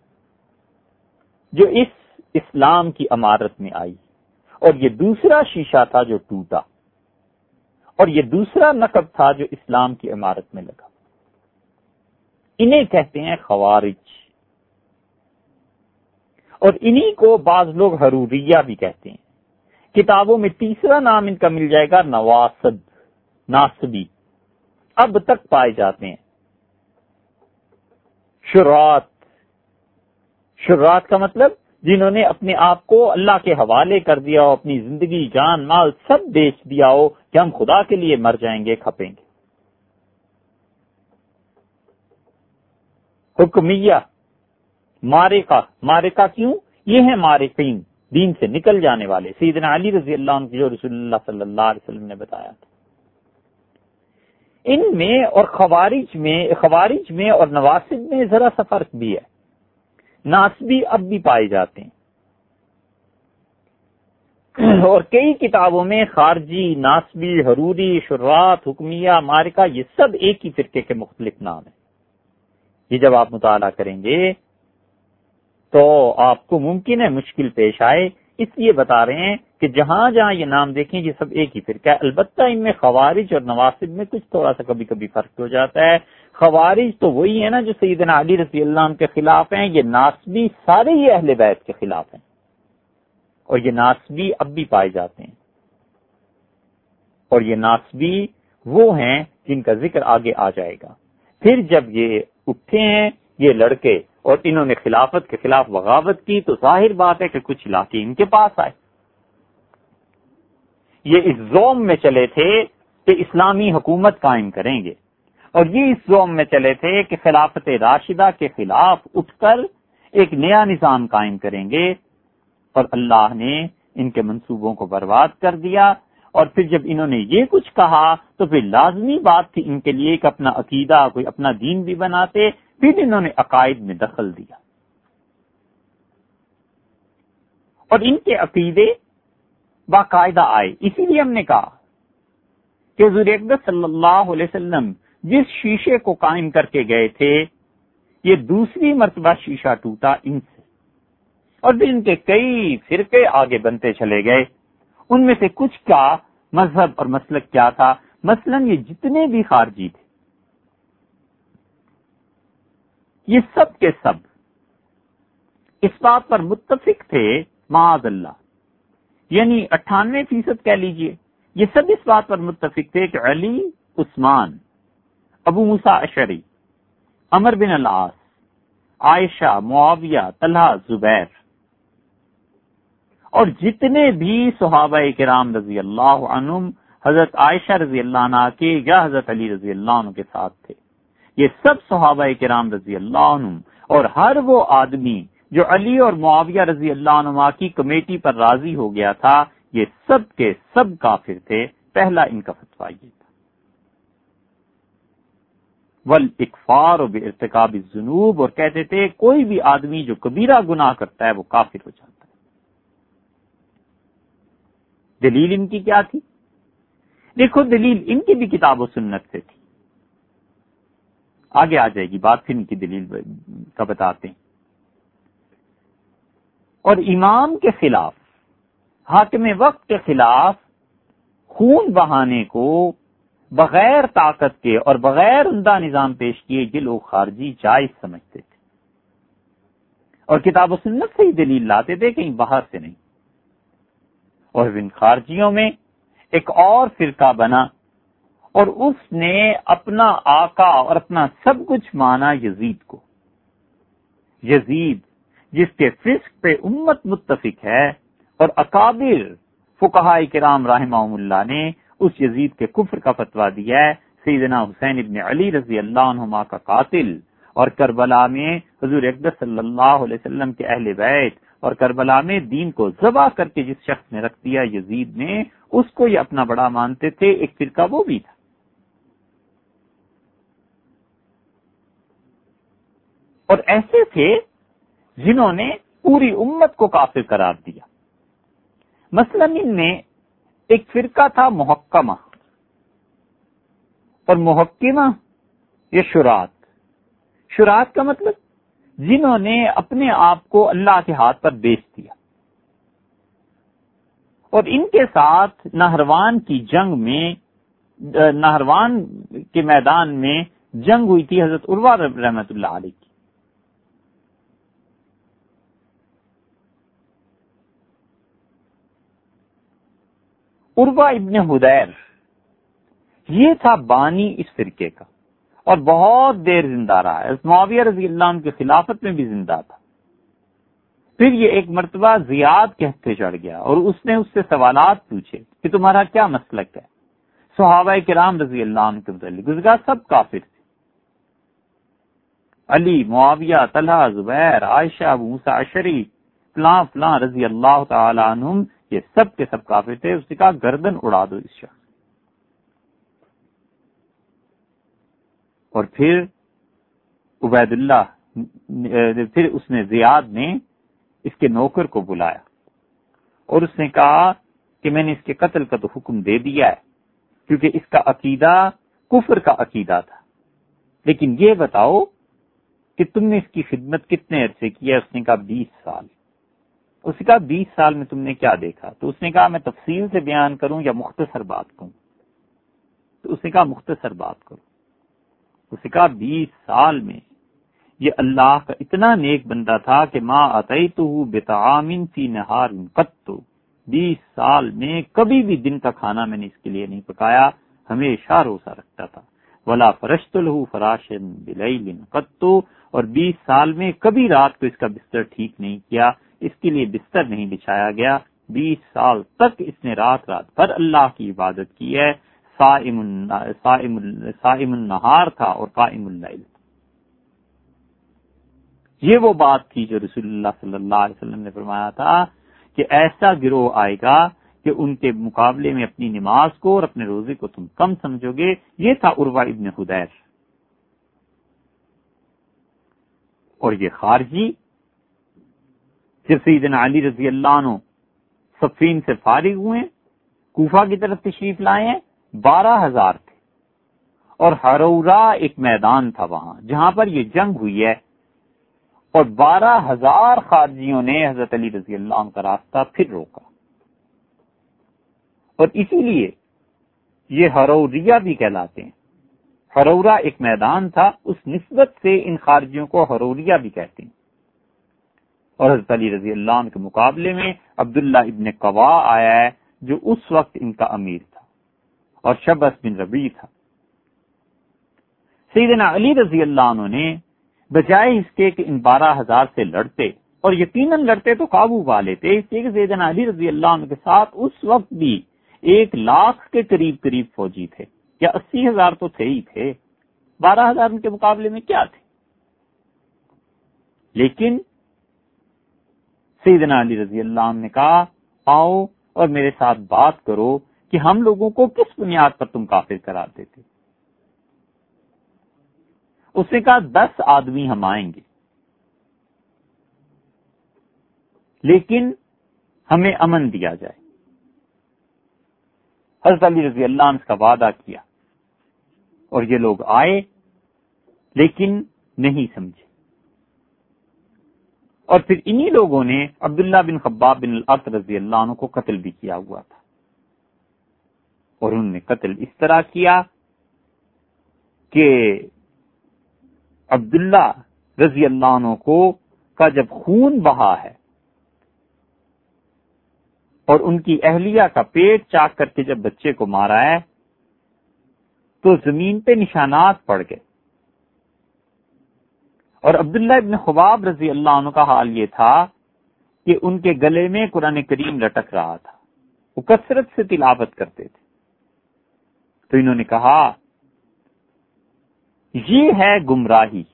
جو اس اسلام کی عمارت میں آئی، اور یہ دوسرا شیشہ تھا جو ٹوٹا، اور یہ دوسرا نقب تھا جو اسلام کی عمارت میں لگا۔ انہیں کہتے ہیں خوارج، اور انہی کو بعض لوگ حروریہ بھی کہتے ہیں۔ کتابوں میں تیسرا نام ان کا مل جائے گا نواصب، ناصبی، اب تک پائے جاتے ہیں۔ شرات، شرات کا مطلب جنہوں نے اپنے آپ کو اللہ کے حوالے کر دیا ہو، اپنی زندگی، جان، مال سب بیچ دیا ہو کہ ہم خدا کے لیے مر جائیں گے، کھپیں گے۔ حکمیہ، مارکہ، مارکہ کیوں؟ یہ ہیں مارقین، دین سے نکل جانے والے، سیدنا علی رضی اللہ عنہ جو رسول اللہ صلی اللہ علیہ وسلم نے بتایا تھا۔ ان میں اور خوارج میں اور نواصب میں ذرا سا فرق بھی ہے۔ ناصبی اب بھی پائے جاتے ہیں، اور کئی کتابوں میں خارجی، ناصبی، حروری، شرات، حکمیہ، مارکہ، یہ سب ایک ہی فرقے کے مختلف نام ہیں۔ یہ جب آپ مطالعہ کریں گے تو آپ کو ممکن ہے مشکل پیش آئے، اس لیے بتا رہے ہیں کہ جہاں جہاں یہ نام دیکھیں یہ سب ایک ہی فرقہ ہے۔ البتہ ان میں خوارج اور نواصب میں کچھ تھوڑا سا کبھی کبھی فرق ہو جاتا ہے۔ خوارج تو وہی ہے نا جو سیدنا علی رضی اللہ عنہ کے خلاف ہیں، یہ ناصبی سارے ہی اہل بیت کے خلاف ہیں، اور یہ ناصبی اب بھی پائے جاتے ہیں، اور یہ ناصبی وہ ہیں جن کا ذکر آگے آ جائے گا۔ پھر جب یہ اٹھے ہیں یہ لڑکے اور انہوں نے خلافت کے خلاف بغاوت کی تو ظاہر بات ہے کہ کچھ علاقے ان کے پاس آئے۔ یہ اس زوم میں چلے تھے کہ اسلامی حکومت قائم کریں گے، اور یہ اس زوم میں چلے تھے کہ خلافت راشدہ کے خلاف اٹھ کر ایک نیا نظام قائم کریں گے، اور اللہ نے ان کے منصوبوں کو برباد کر دیا۔ اور پھر جب انہوں نے یہ کچھ کہا تو پھر لازمی بات تھی ان کے لیے کہ اپنا عقیدہ، کوئی اپنا دین بھی بناتے۔ پھر انہوں نے عقائد میں دخل دیا، اور ان کے عقیدے باقاعدہ آئے۔ اسی لیے ہم نے کہا کہ حضور اقدس صلی اللہ علیہ وسلم جس شیشے کو قائم کر کے گئے تھے یہ دوسری مرتبہ شیشہ ٹوٹا ان سے، اور پھر ان کے کئی فرقے آگے بنتے چلے گئے۔ ان میں سے کچھ کا مذہب اور مسلک کیا تھا؟ مثلا یہ جتنے بھی خارجی تھے یہ سب کے سب اس بات پر متفق تھے، معاذ اللہ، یعنی 98% کہہ لیجئے، یہ سب اس بات پر متفق تھے کہ علی، عثمان، ابو موسیٰ اشعری، عمر بن العاص، عائشہ، معاویہ، طلحہ، زبیر، اور جتنے بھی صحابہ کرام رضی اللہ عنہم حضرت عائشہ رضی اللہ عنہ کے یا حضرت علی رضی اللہ عنہ کے ساتھ تھے، یہ سب صحابہ کرام رضی اللہ عنہم، اور ہر وہ آدمی جو علی اور معاویہ رضی اللہ عنہ کی کمیٹی پر راضی ہو گیا تھا، یہ سب کے سب کافر تھے۔ پہلا ان کا فتویٰ یہ تھا، والاکفار بارتکاب الذنوب، اور کہتے تھے کوئی بھی آدمی جو کبیرہ گناہ کرتا ہے وہ کافر ہو جاتا ہے۔ دلیل ان کی کیا تھی؟ دیکھو دلیل ان کی بھی کتاب و سنت سے تھی. آگے آ جائے گی بات، پھر ان کی دلیل کا بتاتے ہیں. اور امام کے خلاف، حاکم وقت کے خلاف خون بہانے کو بغیر طاقت کے اور بغیر عمدہ نظام پیش کیے یہ لوگ خارجی جائز سمجھتے تھے، اور کتاب و سنت سے ہی دلیل لاتے تھے، کہیں باہر سے نہیں. اور ان خارجیوں میں ایک اور فرقہ بنا، اور اس نے اپنا آقا اور اپنا سب کچھ مانا یزید کو. یزید جس کے فسق پہ امت متفق ہے، اور اکابر فقہاء کرام رحمہم اللہ نے اس یزید کے کفر کا فتویٰ دیا ہے. سیدنا حسین ابن علی رضی اللہ عنہما کا قاتل، اور کربلا میں حضور اقدس صلی اللہ علیہ وسلم کے اہل بیت، اور کربلا میں دین کو ذبح کر کے جس شخص نے رکھ دیا یزید نے، اس کو یہ اپنا بڑا مانتے تھے. ایک فرقہ وہ بھی تھا. اور ایسے تھے جنہوں نے پوری امت کو کافر قرار دیا. مثلا ان میں ایک فرقہ تھا محکمہ، اور محکمہ یہ شرات کا مطلب جنہوں نے اپنے آپ کو اللہ کے ہاتھ پر بیچ دیا. اور ان کے ساتھ نہروان کی جنگ میں، نہروان کے میدان میں جنگ ہوئی تھی حضرت عروہ رحمۃ اللہ علیہ کی. عروہ ابن حدیر یہ تھا بانی اس فرقے کا، اور بہت دیر زندہ رہا ہے. معاویہ رضی اللہ عنہ کی خلافت میں بھی زندہ تھا. پھر یہ ایک مرتبہ زیاد کے ہتھے چڑھ گیا، اور اس نے اس سے سوالات پوچھے کہ تمہارا کیا مسلک ہے. صحابہ کرام رضی اللہ عنہ کے متعلق اس کا سب کافر تھے. علی، معاویہ، طلحہ، زبیر، عائشہ، ابو موسیٰ اشعری، فلاں فلاں رضی اللہ تعالی عنہم، یہ سب کے سب کافر تھے. اس نے کہا گردن اڑا دو اس شخص. اور پھر عبید اللہ، پھر اس نے زیاد نے اس کے نوکر کو بلایا، اور اس نے کہا کہ میں نے اس کے قتل کا تو حکم دے دیا ہے، کیونکہ اس کا عقیدہ کفر کا عقیدہ تھا، لیکن یہ بتاؤ کہ تم نے اس کی خدمت کتنے عرصے کی ہے؟ اس نے کہا 20 سال. اس نے کہا 20 سال میں تم نے کیا دیکھا؟ تو اس نے کہا میں تفصیل سے بیان کروں یا مختصر بات کروں؟ تو اس نے کہا مختصر بات کروں. اس نے کہا 20 سال میں یہ اللہ کا اتنا نیک بندہ تھا کہ ما اتیتہ بطعام فی نہار قط، 20 سال میں کبھی بھی دن کا کھانا میں نے اس کے لیے نہیں پکایا، ہمیشہ روزہ رکھتا تھا. ولا فرشت له فراشا بلیل قط، اور 20 سال میں کبھی رات کو اس کا بستر ٹھیک نہیں کیا، اس کے لیے بستر نہیں بچھایا گیا. 20 سال تک اس نے رات بھر اللہ کی عبادت کی ہے. صائم النہار تھا اور قائم اللیل. یہ وہ بات تھی جو رسول اللہ صلی اللہ علیہ وسلم نے فرمایا تھا کہ ایسا گروہ آئے گا کہ ان کے مقابلے میں اپنی نماز کو اور اپنے روزے کو تم کم سمجھو گے. یہ تھا عروہ ابن حدیر. اور یہ خارجی جب سیدنا علی رضی اللہ عنہ صفین سے فارغ ہوئے، کوفہ کی طرف تشریف لائے ہیں، 12,000 تھے. اور ہرورا ایک میدان تھا وہاں جہاں پر یہ جنگ ہوئی ہے، اور 12,000 خارجیوں نے حضرت علی رضی اللہ عنہ کا راستہ پھر روکا. اور اسی لیے یہ ہروریہ بھی کہلاتے ہیں. ہرورا ایک میدان تھا، اس نسبت سے ان خارجیوں کو ہروریہ بھی کہتے ہیں. اور حضرت علی رضی اللہ عنہ کے مقابلے میں عبداللہ ابن قوا آیا ہے جو اس وقت ان کا امیر تھا، اور شبس بن ربیع تھا. سیدنا علی رضی اللہ عنہ نے بجائے اس کے کہ ان 12,000 سے لڑتے، اور یقیناً لڑتے تو قابو پا لیتے، اس لیے کہ سیدنا علی رضی اللہ عنہ کے ساتھ اس وقت بھی 1,00,000 کے قریب فوجی تھے، یا 80,000 تو تھے ہی تھے. 12,000 ان کے مقابلے میں کیا تھے؟ لیکن سیدنا علی رضی اللہ عنہ نے کہا آؤ اور میرے ساتھ بات کرو کہ ہم لوگوں کو کس بنیاد پر تم کافر کراتے تھے. اس نے کہا 10 آدمی ہم آئیں گے، لیکن ہمیں امن دیا جائے. حضرت علی رضی اللہ عنہ کا وعدہ کیا اور یہ لوگ آئے لیکن نہیں سمجھے، اور پھر انہی لوگوں نے عبداللہ بن خباب بن الارت رضی اللہ عنہ کو قتل بھی کیا ہوا تھا، اور انہوں نے قتل اس طرح کیا کہ عبداللہ رضی اللہ عنہ کا جب خون بہا ہے اور ان کی اہلیہ کا پیٹ چاک کر کے جب بچے کو مارا ہے تو زمین پہ نشانات پڑ گئے، اور عبداللہ ابن خباب رضی اللہ عنہ کا حال یہ تھا کہ ان کے گلے میں قرآن کریم لٹک رہا تھا، وہ کثرت سے تلاوت کرتے تھے۔ تو انہوں نے کہا یہ ہے گمراہی،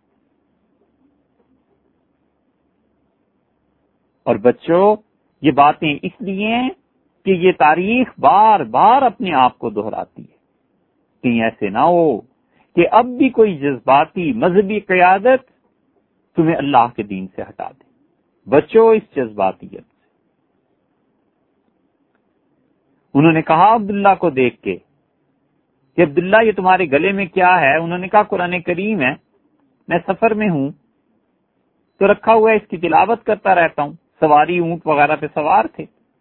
اور بچوں یہ باتیں اس لیے ہیں کہ یہ تاریخ بار بار اپنے آپ کو دہراتی ہے، کہیں ایسے نہ ہو کہ اب بھی کوئی جذباتی مذہبی قیادت تمہیں اللہ کے دین سے ہٹا دے۔ بچو اس جذباتیت سے۔ انہوں نے کہا عبداللہ کو دیکھ کے کہ عبداللہ یہ تمہارے گلے میں کیا ہے؟ انہوں نے کہا قرآن کریم ہے، میں سفر میں ہوں تو رکھا ہوا ہے، اس کی تلاوت کرتا رہتا ہوں، سواری اونٹ وغیرہ پہ سوار تھے۔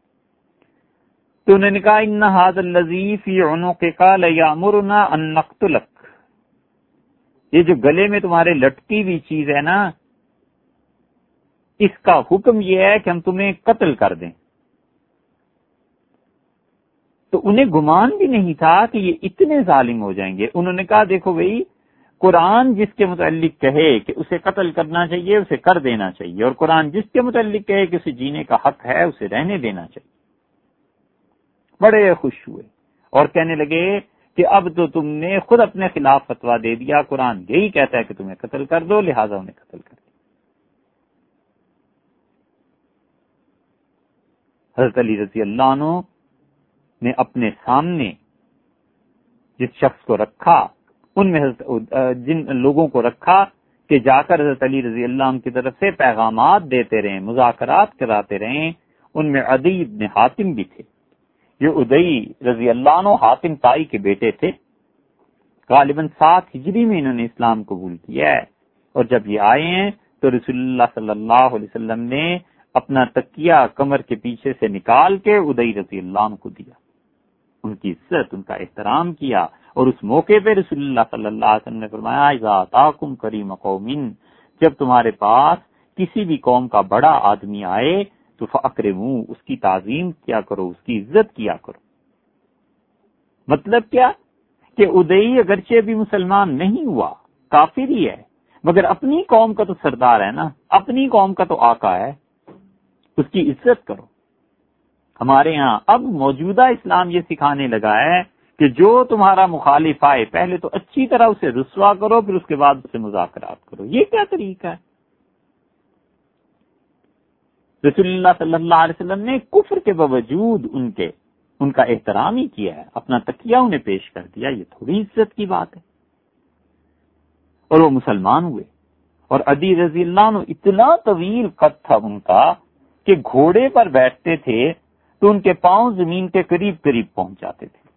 تو انہوں نے کہا ان ھذا الذی فی عنقک لیامرنا ان نقتلک، یہ جو گلے میں تمہارے لٹکی ہوئی چیز ہے نا، اس کا حکم یہ ہے کہ ہم تمہیں قتل کر دیں۔ تو انہیں گمان بھی نہیں تھا کہ یہ اتنے ظالم ہو جائیں گے۔ انہوں نے کہا دیکھو بھئی، قرآن جس کے متعلق کہے کہ اسے قتل کرنا چاہیے اسے کر دینا چاہیے، اور قرآن جس کے متعلق کہے کہ اسے جینے کا حق ہے اسے رہنے دینا چاہیے۔ بڑے خوش ہوئے اور کہنے لگے کہ اب تو تم نے خود اپنے خلاف فتویٰ دے دیا، قرآن یہی کہتا ہے کہ تمہیں قتل کر دو، لہذا انہیں قتل کر دیا۔ حضرت علی رضی اللہ عنہ نے اپنے سامنے جس شخص کو رکھا، ان میں جن لوگوں کو رکھا کہ جا کر حضرت علی رضی اللہ عنہ کی طرف سے پیغامات دیتے رہیں، مذاکرات کراتے رہیں، ان میں عدی بن حاتم بھی تھے۔ یہ عدی رضی اللہ عنہ حاتم تائی کے بیٹے تھے، غالباً 7 ہجری میں انہوں نے اسلام قبول کیا ہے، اور جب یہ آئے ہیں تو رسول اللہ صلی اللہ علیہ وسلم نے اپنا تکیہ کمر کے پیچھے سے نکال کے عدی رضی اللہ عنہ کو دیا، ان کی عزت، ان کا احترام کیا، اور اس موقع پہ رسول اللہ صلی اللہ علیہ وسلم نے فرمایا اذا اتاکم کریم قوم، جب تمہارے پاس کسی بھی قوم کا بڑا آدمی آئے تو فاکرموا، اس کی تعظیم کیا کرو، اس کی عزت کیا کرو۔ مطلب کیا کہ عدی اگرچہ بھی مسلمان نہیں ہوا، کافر ہی ہے، مگر اپنی قوم کا تو سردار ہے نا، اپنی قوم کا تو آقا ہے، اس کی عزت کرو۔ ہمارے ہاں اب موجودہ اسلام یہ سکھانے لگا ہے کہ جو تمہارا مخالف آئے پہلے تو اچھی طرح اسے رسوا کرو، پھر اس کے بعد اس سے مذاکرات کرو۔ یہ کیا طریقہ ہے؟ رسول اللہ صلی اللہ علیہ وسلم نے کفر کے باوجود ان کا احترام ہی کیا ہے، اپنا تکیہ انہیں پیش کر دیا، یہ تھوڑی عزت کی بات ہے۔ اور وہ مسلمان ہوئے، اور عدی رضی اللہ عنہ اتنا طویل قد تھا ان کا کہ گھوڑے پر بیٹھتے تھے تو ان کے پاؤں زمین کے قریب قریب پہنچ جاتے تھے۔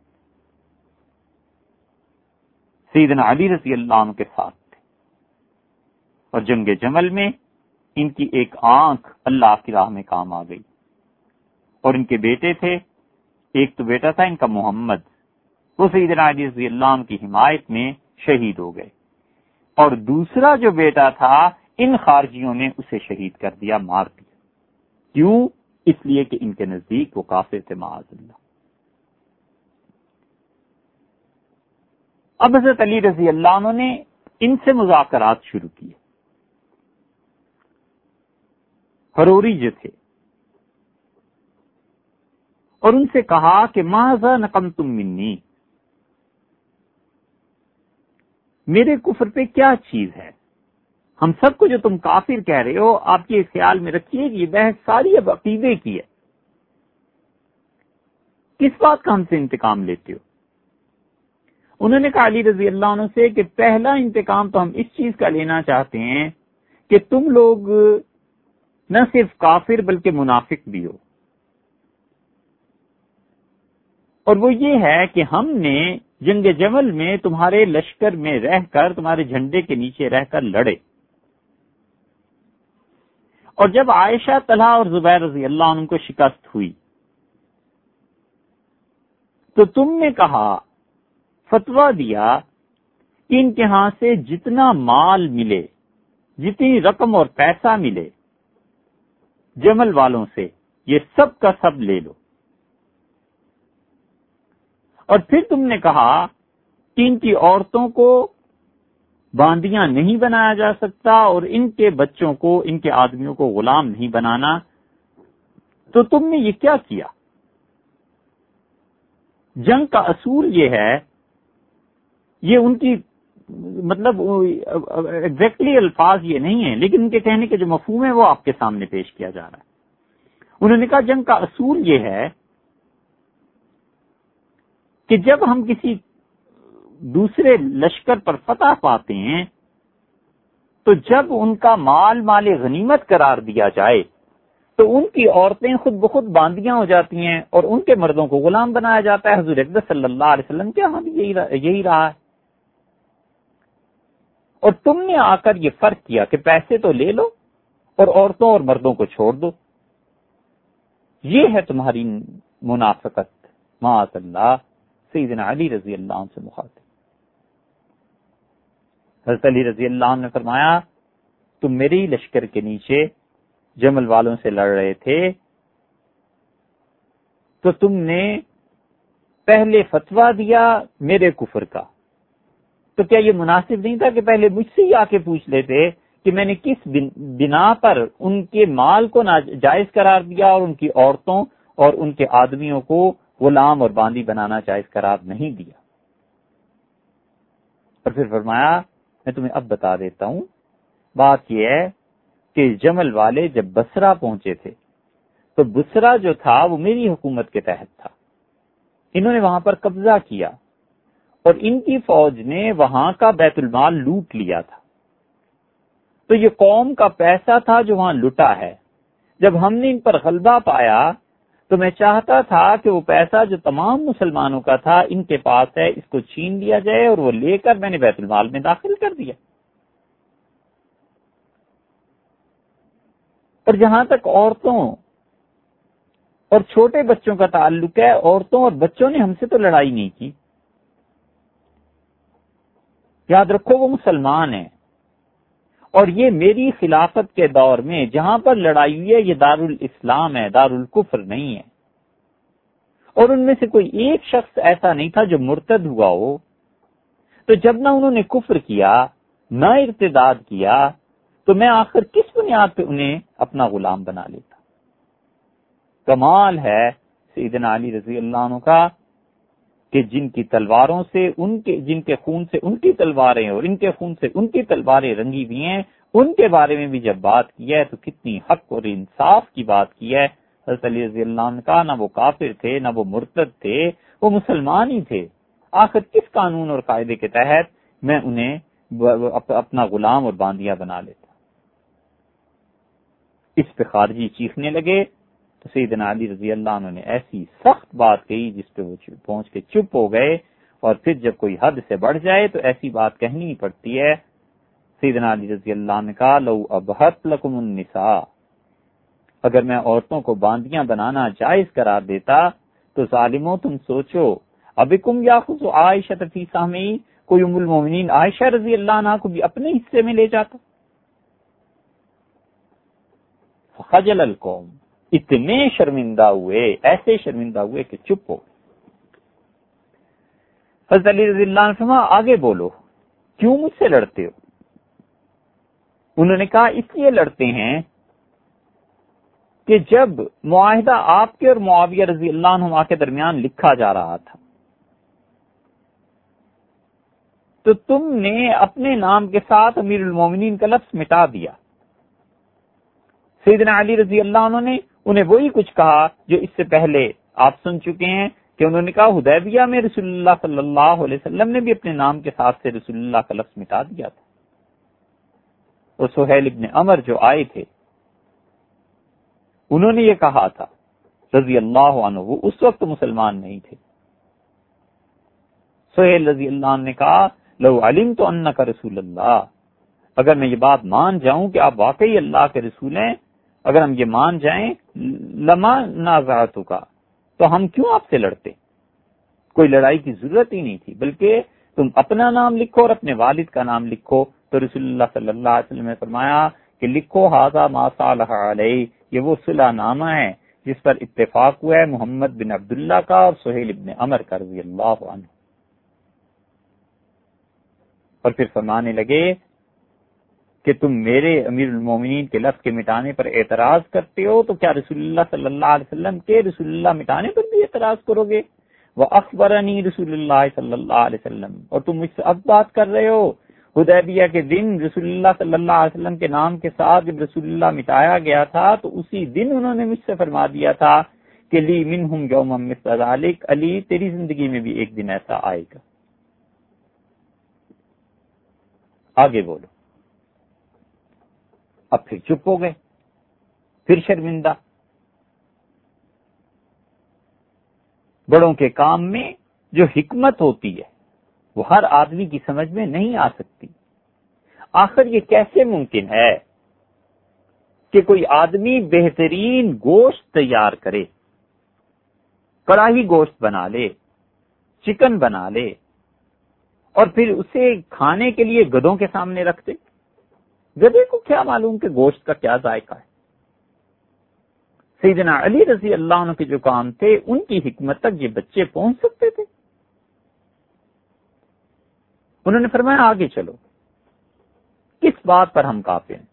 سیدنا علی رضی اللہ عنہ کے ساتھ تھے، اور جنگ جمل میں ان کی ایک آنکھ اللہ کی راہ میں کام آ گئی، اور ان کے بیٹے تھے، ایک تو بیٹا تھا ان کا محمد، وہ سیدنا علی رضی اللہ عنہ کی حمایت میں شہید ہو گئے، اور دوسرا جو بیٹا تھا ان خارجیوں نے اسے شہید کر دیا، مار دیا۔ کیوں؟ اس لیے کہ ان کے نزدیک وہ کافر تھے معاذ اللہ۔ اب حضرت علی رضی اللہ عنہ نے ان سے مذاکرات شروع کیے۔ ہروری جو تھے، اور ان سے کہا کہ ماذا نقمتم منی، میرے کفر پہ کیا چیز ہے؟ ہم سب کو جو تم کافر کہہ رہے ہو، آپ یہ خیال میں رکھیے کہ یہ بحث ساری اب عقیدے کی ہے، کس بات کا ہم سے انتقام لیتے ہو؟ انہوں نے کہا علی رضی اللہ عنہ سے کہ پہلا انتقام تو ہم اس چیز کا لینا چاہتے ہیں کہ تم لوگ نہ صرف کافر بلکہ منافق بھی ہو، اور وہ یہ ہے کہ ہم نے جنگ جمل میں تمہارے لشکر میں رہ کر، تمہارے جھنڈے کے نیچے رہ کر لڑے، اور جب عائشہ، طلحہ اور زبیر رضی اللہ عنہ کو شکست ہوئی تو تم نے کہا، فتویٰ دیا کہ ان کے ہاں سے جتنا مال ملے، جتنی رقم اور پیسہ ملے جمل والوں سے، یہ سب کا سب لے لو۔ اور پھر تم نے کہا کہ ان کی عورتوں کو باندیاں نہیں بنایا جا سکتا اور ان کے بچوں کو، ان کے آدمیوں کو غلام نہیں بنانا۔ تو تم نے یہ کیا کیا؟ جنگ کا اصول یہ ہے، یہ ان کی مطلب ایگزیکٹلی الفاظ یہ نہیں ہیں، لیکن ان کے کہنے کے جو مفہوم ہے وہ آپ کے سامنے پیش کیا جا رہا ہے۔ انہوں نے کہا جنگ کا اصول یہ ہے کہ جب ہم کسی دوسرے لشکر پر فتح پاتے ہیں تو جب ان کا مال غنیمت قرار دیا جائے تو ان کی عورتیں خود بخود باندیاں ہو جاتی ہیں اور ان کے مردوں کو غلام بنایا جاتا ہے۔ حضور اقدس صلی اللہ علیہ وسلم کے ہاں بھی یہی رہا ہے۔ اور تم نے آ کر یہ فرق کیا کہ پیسے تو لے لو اور عورتوں اور مردوں کو چھوڑ دو۔ یہ ہے تمہاری منافقت، معاذ اللہ۔ سیدنا علی رضی اللہ عنہ سے مخاطب حضرت علی رضی اللہ عنہ نے فرمایا، تم میرے ہی لشکر کے نیچے جمل والوں سے لڑ رہے تھے تو تم نے پہلے فتویٰ دیا میرے کفر کا، تو کیا یہ مناسب نہیں تھا کہ پہلے مجھ سے ہی آ کے پوچھ لیتے کہ میں نے کس بنا پر ان کے مال کو ناجائز قرار دیا اور ان کی عورتوں اور ان کے آدمیوں کو غلام اور باندی بنانا جائز قرار نہیں دیا؟ اور پھر فرمایا، میں تمہیں اب بتا دیتا ہوں، بات یہ ہے کہ جمل والے جب بصرہ پہنچے تھے تو بصرہ جو تھا وہ میری حکومت کے تحت تھا، انہوں نے وہاں پر قبضہ کیا اور ان کی فوج نے وہاں کا بیت المال لوٹ لیا تھا، تو یہ قوم کا پیسہ تھا جو وہاں لٹا ہے۔ جب ہم نے ان پر غلبہ پایا تو میں چاہتا تھا کہ وہ پیسہ جو تمام مسلمانوں کا تھا ان کے پاس ہے، اس کو چھین لیا جائے، اور وہ لے کر میں نے بیت المال میں داخل کر دیا۔ اور جہاں تک عورتوں اور چھوٹے بچوں کا تعلق ہے، عورتوں اور بچوں نے ہم سے تو لڑائی نہیں کی، یاد رکھو وہ مسلمان ہیں، اور یہ میری خلافت کے دور میں جہاں پر لڑائی ہوئی ہے یہ دارالاسلام ہے، دارالکفر نہیں ہے، اور ان میں سے کوئی ایک شخص ایسا نہیں تھا جو مرتد ہوا ہو۔ تو جب نہ انہوں نے کفر کیا نہ ارتداد کیا تو میں آخر کس بنیاد پہ انہیں اپنا غلام بنا لیتا؟ کمال ہے سیدنا علی رضی اللہ عنہ کا کہ جن کی تلواروں سے جن کے خون سے ان کی تلواریں اور ان کے خون سے ان کی تلواریں رنگی ہوئی ہیں، ان کے بارے میں بھی جب بات کی ہے تو کتنی حق اور انصاف کی بات کی ہے۔ حضرت علی رضی اللہ عنہ کا نہ وہ کافر تھے نہ وہ مرتد تھے، وہ مسلمان ہی تھے۔ آخر کس قانون اور قاعدے کے تحت میں انہیں اپنا غلام اور باندیاں بنا لیتا؟ اس پہ خارجی چیخنے لگے تو سیدنا علی رضی اللہ عنہ نے ایسی سخت بات کہی جس پہ وہ پہنچ کے چپ ہو گئے، اور پھر جب کوئی حد سے بڑھ جائے تو ایسی بات کہنی ہی پڑتی ہے۔ سیدنا علی رضی اللہ عنہ نے کہا، لو ابہت لکم النساء، اگر میں عورتوں کو باندیاں بنانا جائز قرار دیتا تو ظالموں تم سوچو، ابکم یاخذ عائشہ فی سہمی، کوئی ام المومنین عائشہ رضی اللہ عنہا کو بھی اپنے حصے میں لے جاتا۔ فخجل القوم، اتنے شرمندہ ہوئے، ایسے شرمندہ ہوئے کہ چپ ہو۔ حضرت علی رضی اللہ عنہ فرمایا، آگے بولو، کیوں مجھ سے لڑتے ہو؟ انہوں نے کہا، اس لیے لڑتے ہیں کہ جب معاہدہ آپ کے اور معاویہ رضی اللہ عنہ کے درمیان لکھا جا رہا تھا تو تم نے اپنے نام کے ساتھ امیر المومنین کا لفظ مٹا دیا۔ سیدنا علی رضی اللہ عنہ نے انہیں وہی کچھ کہا جو اس سے پہلے آپ سن چکے ہیں کہ انہوں نے کہا، حدیبیہ میں رسول اللہ صلی اللہ علیہ وسلم نے بھی اپنے نام کے ساتھ سے رسول اللہ کا لفظ مٹا دیا تھا، اور سہیل ابن عمر جو آئے تھے انہوں نے یہ کہا تھا رضی اللہ عنہ، وہ اس وقت مسلمان نہیں تھے، سہیل رضی اللہ عنہ نے کہا لو علمت انک رسول اللہ، اگر میں یہ بات مان جاؤں کہ آپ واقعی اللہ کے رسول ہیں، اگر ہم یہ مان جائیں لما نازعتک، تو ہم کیوں آپ سے لڑتے؟ کوئی لڑائی کی ضرورت ہی نہیں تھی، بلکہ تم اپنا نام لکھو اور اپنے والد کا نام لکھو۔ تو رسول اللہ صلی اللہ علیہ وسلم نے فرمایا کہ لکھو ھذا ما صالح علیہ، یہ وہ صلح نامہ ہے جس پر اتفاق ہوا ہے محمد بن عبداللہ کا اور سہیل ابن عمر کا رضی اللہ عنہ۔ اور پھر فرمانے لگے کہ تم میرے امیر المومنین کے لفظ کے مٹانے پر اعتراض کرتے ہو، تو کیا رسول اللہ صلی اللہ علیہ وسلم کے رسول اللہ مٹانے پر بھی اعتراض کرو گے؟ وَأَخْبَرَنِي رسول اللہ صلی اللہ علیہ وسلم، اور تم مجھ سے اب بات کر رہے ہو حدیبیہ کے دن رسول اللہ صلی اللہ علیہ وسلم کے نام کے ساتھ جب رسول اللہ مٹایا گیا تھا تو اسی دن انہوں نے مجھ سے فرما دیا تھا کہ لی منہم یوما مثل ذلک، علی تیری زندگی میں بھی ایک دن ایسا آئے گا۔ آگے بولو۔ اب پھر چپ ہو گئے، پھر شرمندہ۔ بڑوں کے کام میں جو حکمت ہوتی ہے وہ ہر آدمی کی سمجھ میں نہیں آ سکتی۔ آخر یہ کیسے ممکن ہے کہ کوئی آدمی بہترین گوشت تیار کرے، کڑاہی گوشت بنا لے، چکن بنا لے، اور پھر اسے کھانے کے لیے گدھوں کے سامنے رکھ دے؟ گدھے کو کیا معلوم کہ گوشت کا کیا ذائقہ ہے؟ سیدنا علی رضی اللہ عنہ کے جو کام تھے ان کی حکمت تک یہ بچے پہنچ سکتے تھے؟ انہوں نے فرمایا آگے چلو، کس بات پر ہم کافر ہیں؟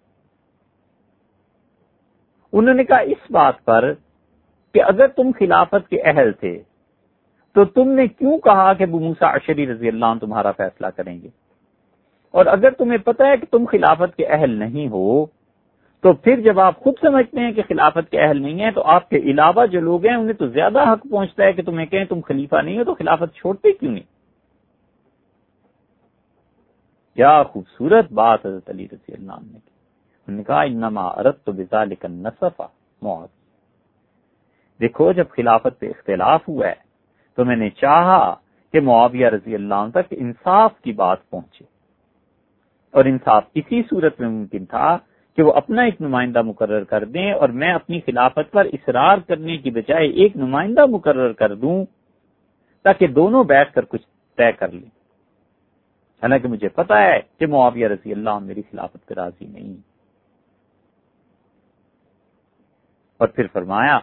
انہوں نے کہا اس بات پر کہ اگر تم خلافت کے اہل تھے تو تم نے کیوں کہا کہ ابو موسیٰ اشعری رضی اللہ عنہ تمہارا فیصلہ کریں گے؟ اور اگر تمہیں پتہ ہے کہ تم خلافت کے اہل نہیں ہو تو پھر جب آپ خود سمجھتے ہیں کہ خلافت کے اہل نہیں ہیں تو آپ کے علاوہ جو لوگ ہیں انہیں تو زیادہ حق پہنچتا ہے کہ تمہیں کہیں تم خلیفہ نہیں ہو، تو خلافت چھوڑتے کیوں نہیں؟ کیا خوبصورت بات حضرت علی رضی اللہ عنہ نے کی۔ انہوں نے کہا انما اردت بذلک النصف معاذ، دیکھو جب خلافت پہ اختلاف ہوا ہے تو میں نے چاہا کہ معاویہ رضی اللہ عنہ تک انصاف کی بات پہنچے، اور انصاف اسی صورت میں ممکن تھا کہ وہ اپنا ایک نمائندہ مقرر کر دیں اور میں اپنی خلافت پر اصرار کرنے کی بجائے ایک نمائندہ مقرر کر دوں تاکہ دونوں بیٹھ کر کچھ طے کر لیں۔ حالانکہ مجھے پتا ہے کہ معاویہ رضی اللہ عنہ میری خلافت پہ راضی نہیں۔ اور پھر فرمایا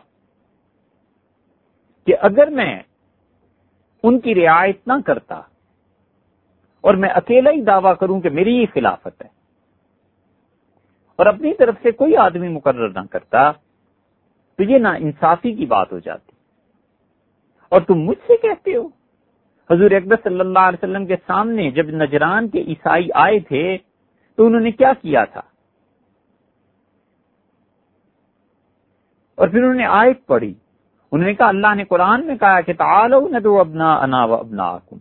کہ اگر میں ان کی رعایت نہ کرتا اور میں اکیلا ہی دعویٰ کروں کہ میری ہی خلافت ہے اور اپنی طرف سے کوئی آدمی مقرر نہ کرتا تو یہ نا انصافی کی بات ہو جاتی۔ اور تم مجھ سے کہتے ہو، حضور اکبر صلی اللہ علیہ وسلم کے سامنے جب نجران کے عیسائی آئے تھے تو انہوں نے کیا کیا تھا؟ اور پھر انہوں نے آیت پڑھی، انہوں نے کہا اللہ نے قرآن میں کہا کہ تعالوا ندعو ابناءنا وابناءکم،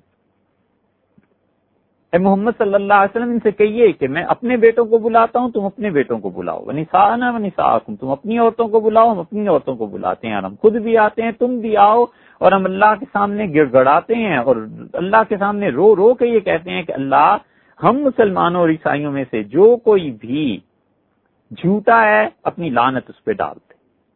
اے محمد صلی اللہ علیہ وسلم ان سے کہیے کہ میں اپنے بیٹوں کو بلاتا ہوں، تم اپنے بیٹوں کو بلاؤ، ونساءنا ونساءکم، تم اپنی عورتوں کو بلاؤ، ہم اپنی عورتوں کو بلاتے ہیں، اور ہم خود بھی آتے ہیں، تم بھی آؤ، اور ہم اللہ کے سامنے گڑ گڑاتے ہیں اور اللہ کے سامنے رو رو کے یہ کہتے ہیں کہ اللہ ہم مسلمانوں اور عیسائیوں میں سے جو کوئی بھی جھوٹا ہے اپنی لعنت اس پہ ڈال دے۔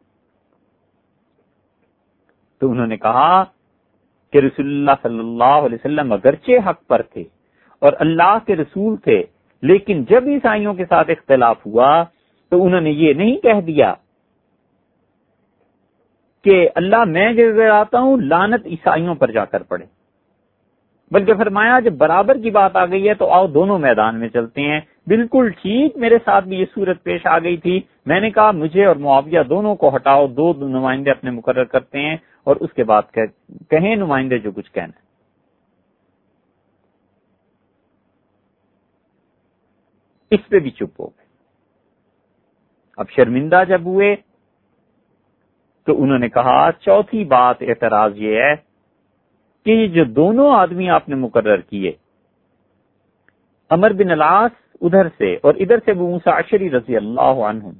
تو انہوں نے کہا کہ رسول اللہ صلی اللہ علیہ وسلم اگرچہ حق پر تھے اور اللہ کے رسول تھے، لیکن جب عیسائیوں کے ساتھ اختلاف ہوا تو انہوں نے یہ نہیں کہہ دیا کہ اللہ میں گڑگڑاتا ہوں لعنت عیسائیوں پر جا کر پڑے، بلکہ فرمایا جب برابر کی بات آ گئی ہے تو آؤ دونوں میدان میں چلتے ہیں۔ بالکل ٹھیک میرے ساتھ بھی یہ صورت پیش آ گئی تھی، میں نے کہا مجھے اور معاویہ دونوں کو ہٹاؤ، دو نمائندے اپنے مقرر کرتے ہیں اور اس کے بعد کہیں نمائندے جو کچھ کہنا ہے۔ اس پہ بھی چپ ہو گئے۔ اب شرمندہ جب ہوئے تو انہوں نے کہا چوتھی بات اعتراض یہ ہے کہ یہ جو دونوں آدمی آپ نے مقرر کیے، عمر بن العاص ادھر سے اور ادھر سے ابو موسیٰ اشعری رضی اللہ عنہ،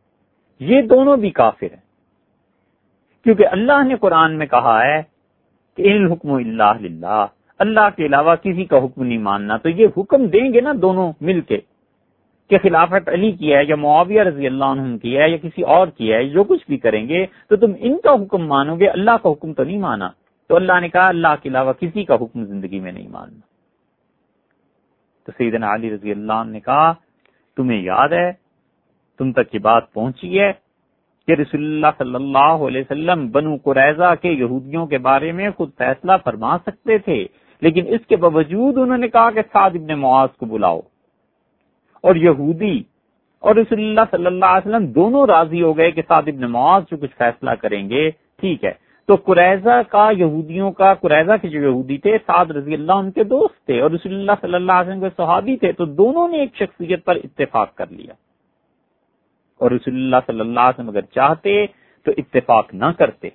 یہ دونوں بھی کافر ہیں، کیونکہ اللہ نے قرآن میں کہا ہے کہ ان الحکم الا للہ، اللہ کے علاوہ کسی کا حکم نہیں ماننا، تو یہ حکم دیں گے نا دونوں مل کے کہ خلافت علی کی ہے یا معاویہ رضی اللہ عنہ کی ہے یا کسی اور کی ہے، جو کچھ بھی کریں گے تو تم ان کا حکم مانو گے، اللہ کا حکم تو نہیں مانا۔ تو اللہ نے کہا اللہ کے علاوہ کسی کا حکم زندگی میں نہیں ماننا۔ تو سیدنا علی رضی اللہ عنہ نے کہا تمہیں یاد ہے، تم تک یہ بات پہنچی ہے کہ رسول اللہ صلی اللہ علیہ وسلم بنو قریظہ کے یہودیوں کے بارے میں خود فیصلہ فرما سکتے تھے، لیکن اس کے باوجود انہوں نے کہا کہ سعد ابن معاذ کو بلاؤ، اور یہودی اور رسول اللہ صلی اللہ علیہ وسلم دونوں راضی ہو گئے کہ سعد ابن معاذ جو کچھ فیصلہ کریں گے ٹھیک ہے۔ تو قریظہ کے جو یہودی تھے سعد رضی اللہ ان کے دوست تھے، اور رسول اللہ صلی اللہ علیہ وسلم کے صحابی تھے، تو دونوں نے ایک شخصیت پر اتفاق کر لیا، اور رسول اللہ صلی اللہ علیہ وسلم اگر چاہتے تو اتفاق نہ کرتے۔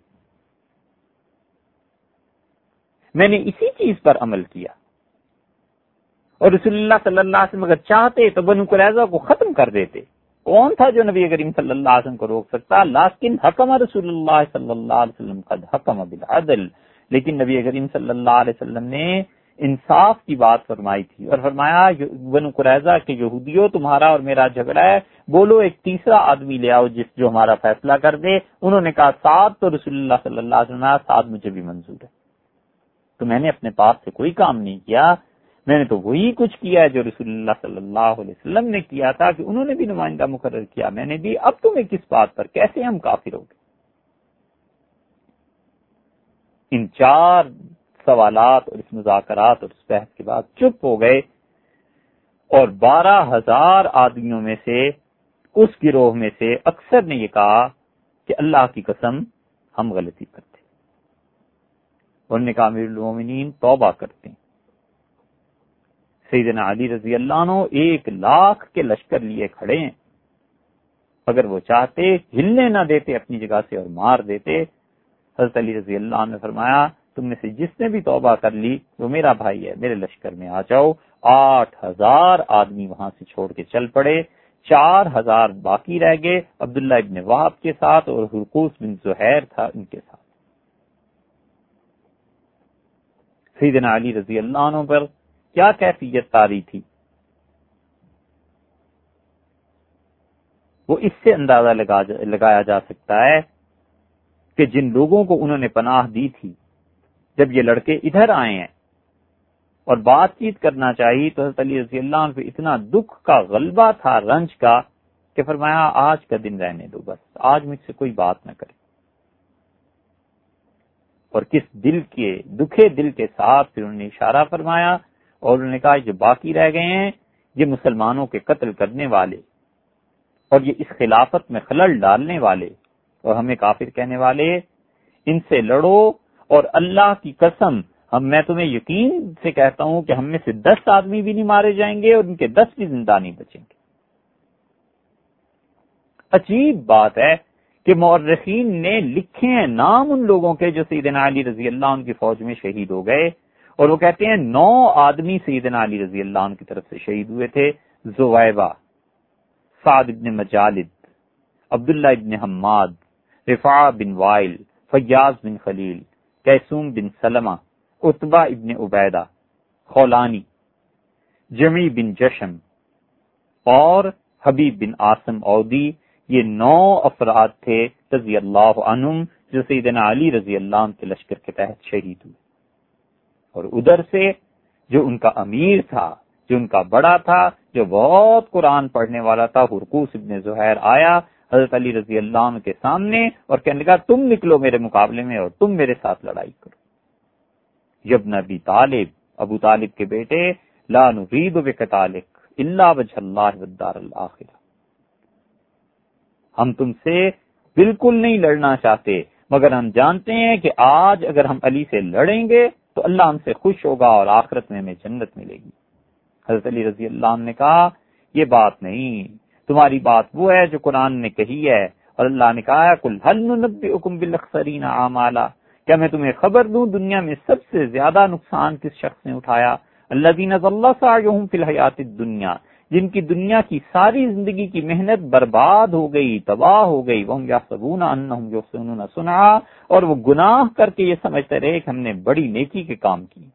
میں نے اسی چیز پر عمل کیا، اور رسول اللہ صلی اللہ علیہ وسلم اگر چاہتے تو بنو قریظہ کو ختم کر دیتے۔ کون تھا جو نبی کریم صلی اللہ علیہ وسلم کو روک سکتا؟ لیکن حکم رسول اللہ صلی اللہ علیہ وسلم قد حکم بالعدل، لیکن نبی کریم صلی اللہ علیہ وسلم نے انصاف کی بات فرمائی تھی اور فرمایا بنو قریظہ کے یہودیوں تمہارا اور میرا جھگڑا ہے، بولو ایک تیسرا آدمی لے آؤ جو ہمارا فیصلہ کر دے۔ انہوں نے کہا سعد، تو رسول اللہ صلی اللہ علیہ وسلم سعد مجھے بھی منظور ہے۔ تو میں نے اپنے پاس سے کوئی کام نہیں کیا، میں نے تو وہی کچھ کیا ہے جو رسول اللہ صلی اللہ علیہ وسلم نے کیا تھا کہ انہوں نے بھی نمائندہ مقرر کیا، میں نے بھی، اب تمہیں کس بات پر، کیسے ہم کافر ہو گئے؟ ان 4 سوالات اور اس مذاکرات اور اس بحث کے بعد چپ ہو گئے، اور 12,000 آدمیوں میں سے اس گروہ میں سے اکثر نے یہ کہا کہ اللہ کی قسم ہم غلطی کرتے، انہوں نے کہا امیر المومنین توبہ کرتے ہیں۔ سیدنا علی رضی اللہ عنہ 1,00,000 کے لشکر لیے کھڑے ہیں، اگر وہ چاہتے ہلنے نہ دیتے اپنی جگہ سے اور مار دیتے۔ حضرت علی رضی اللہ عنہ نے فرمایا تم میں سے جس نے بھی توبہ کر لی وہ میرا بھائی ہے، میرے لشکر میں آ جاؤ۔ 8,000 آدمی وہاں سے چھوڑ کے چل پڑے، 4,000 باقی رہ گئے عبداللہ ابن وہب کے ساتھ، اور حرقوس بن زہیر تھا ان کے ساتھ۔ سیدنا علی رضی اللہ عنہ پر کیا کیفیت طاری تھی، وہ اس سے اندازہ لگایا جا سکتا ہے کہ جن لوگوں کو انہوں نے پناہ دی تھی، جب یہ لڑکے ادھر آئے ہیں اور بات چیت کرنا چاہیے تو حضرت علی رضی اللہ عنہ پہ اتنا دکھ کا غلبہ تھا، رنج کا، کہ فرمایا آج کا دن رہنے دو، بس آج مجھ سے کوئی بات نہ کرے۔ اور کس دکھے دل کے ساتھ پھر انہوں نے اشارہ فرمایا اور انہوں نے کہا جو باقی رہ گئے ہیں یہ مسلمانوں کے قتل کرنے والے اور یہ اس خلافت میں خلل ڈالنے والے اور ہمیں کافر کہنے والے، ان سے لڑو، اور اللہ کی قسم میں تمہیں یقین سے کہتا ہوں کہ ہم میں سے 10 آدمی بھی نہیں مارے جائیں گے اور ان کے 10 بھی زندہ نہیں بچیں گے۔ عجیب بات ہے کہ مورخین نے لکھے ہیں نام ان لوگوں کے جو سیدنا علی رضی اللہ عنہ کی فوج میں شہید ہو گئے، اور وہ کہتے ہیں 9 آدمی سیدنا علی رضی اللہ عنہ کی طرف سے شہید ہوئے تھے: زویبہ، سعد بن مجالد، عبداللہ ابن حماد، رفاع بن وائل، فیاض بن خلیل، کیسوم بن سلمہ، عتبہ ابن عبیدہ، خولانی، جمی بن جشم اور حبیب بن عاصم عودی۔ یہ 9 افراد تھے رضی اللہ عنہم جو سیدنا علی رضی اللہ عنہ کے لشکر کے تحت شہید ہوئے۔ اور ادھر سے جو ان کا امیر تھا، جو ان کا بڑا تھا، جو بہت قرآن پڑھنے والا تھا، حرقوس ابن زہیر آیا حضرت علی رضی اللہ عنہ کے سامنے اور کہنے لگا تم نکلو میرے مقابلے میں اور تم میرے ساتھ لڑائی کرو۔ ابن ابی طالب، ابو طالب کے بیٹے، لا نرید بقتالک الا وجہ اللہ والدار الآخرہ، ہم تم سے بالکل نہیں لڑنا چاہتے مگر ہم جانتے ہیں کہ آج اگر ہم علی سے لڑیں گے تو اللہ ہم سے خوش ہوگا اور آخرت میں ہمیں جنت ملے گی۔ حضرت علی رضی اللہ عنہ نے کہا یہ بات نہیں، تمہاری بات وہ ہے جو قرآن نے کہی ہے، اور اللہ نے کہا قل هل ننبئکم بالاخسرین اعمالا، کیا میں تمہیں خبر دوں دنیا میں سب سے زیادہ نقصان کس شخص نے اٹھایا؟ الذین ضل سعیہم فی الحیات الدنیا، جن کی دنیا کی ساری زندگی کی محنت برباد ہو گئی، تباہ ہو گئی، وہم یحسبون انہم یحسنون صنعا، اور وہ گناہ کر کے یہ سمجھتے رہے کہ ہم نے بڑی نیکی کے کام کی۔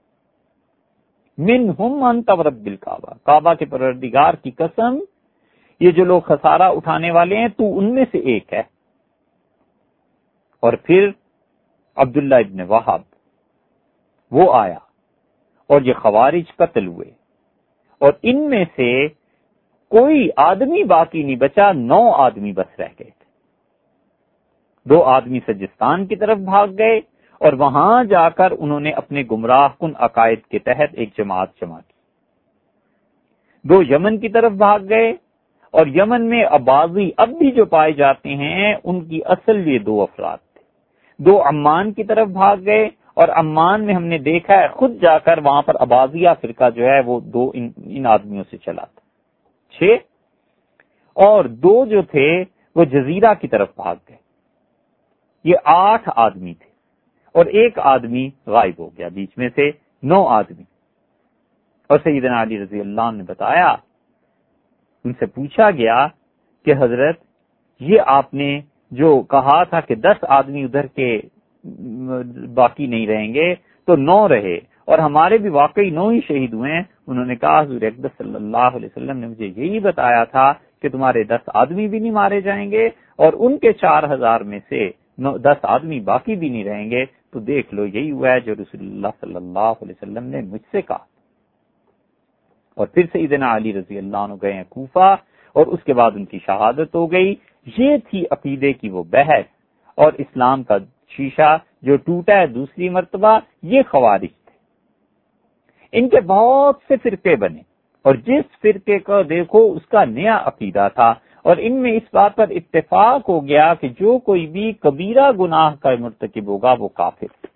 منہم انت ورب الکعبہ، کعبہ کے پروردگار کی قسم، یہ جو لوگ خسارہ اٹھانے والے ہیں تو ان میں سے ایک ہے۔ اور پھر عبداللہ ابن وہب وہ آیا اور یہ خوارج قتل ہوئے، اور ان میں سے کوئی آدمی باقی نہیں بچا، 9 آدمی بس رہ گئے تھے۔ 2 آدمی سجستان کی طرف بھاگ گئے اور وہاں جا کر انہوں نے اپنے گمراہ کن عقائد کے تحت ایک جماعت جمع کی۔ 2 یمن کی طرف بھاگ گئے، اور یمن میں اباضی اب بھی جو پائے جاتے ہیں ان کی اصل یہ 2 افراد تھے۔ 2 عمان کی طرف بھاگ گئے، اور عمان میں ہم نے دیکھا ہے خود جا کر وہاں پر اباضیہ فرقہ جو ہے وہ 2 ان آدمیوں سے چلا تھا، 6، اور 2 جو تھے وہ جزیرہ کی طرف بھاگ گئے، یہ 8 آدمی تھے، اور 1 آدمی غائب ہو گیا، بیچ میں سے 9 آدمی۔ اور سیدنا علی رضی اللہ عنہ نے بتایا، ان سے پوچھا گیا کہ حضرت یہ آپ نے جو کہا تھا کہ 10 آدمی ادھر کے باقی نہیں رہیں گے تو 9 رہے، اور ہمارے بھی واقعی 9 ہی شہید ہوئے ہیں۔ انہوں نے کہا حضور اقدس صلی اللہ علیہ وسلم نے مجھے یہی بتایا تھا کہ تمہارے 10 آدمی بھی نہیں مارے جائیں گے، اور ان کے 4000 میں سے 10 آدمی باقی بھی نہیں رہیں گے، تو دیکھ لو یہی ہوا ہے جو رسول اللہ صلی اللہ علیہ وسلم نے مجھ سے کہا۔ اور پھر سیدنا علی رضی اللہ عنہ گئے ہیں کوفہ، اور اس کے بعد ان کی شہادت ہو گئی۔ یہ تھی عقیدے کی وہ بحث، اور اسلام کا شیشہ جو ٹوٹا ہے دوسری مرتبہ، یہ خوارج تھے۔ ان کے بہت سے فرقے بنے، اور جس فرقے کو دیکھو اس کا نیا عقیدہ تھا، اور ان میں اس بات پر اتفاق ہو گیا کہ جو کوئی بھی کبیرہ گناہ کا مرتکب ہوگا وہ کافر۔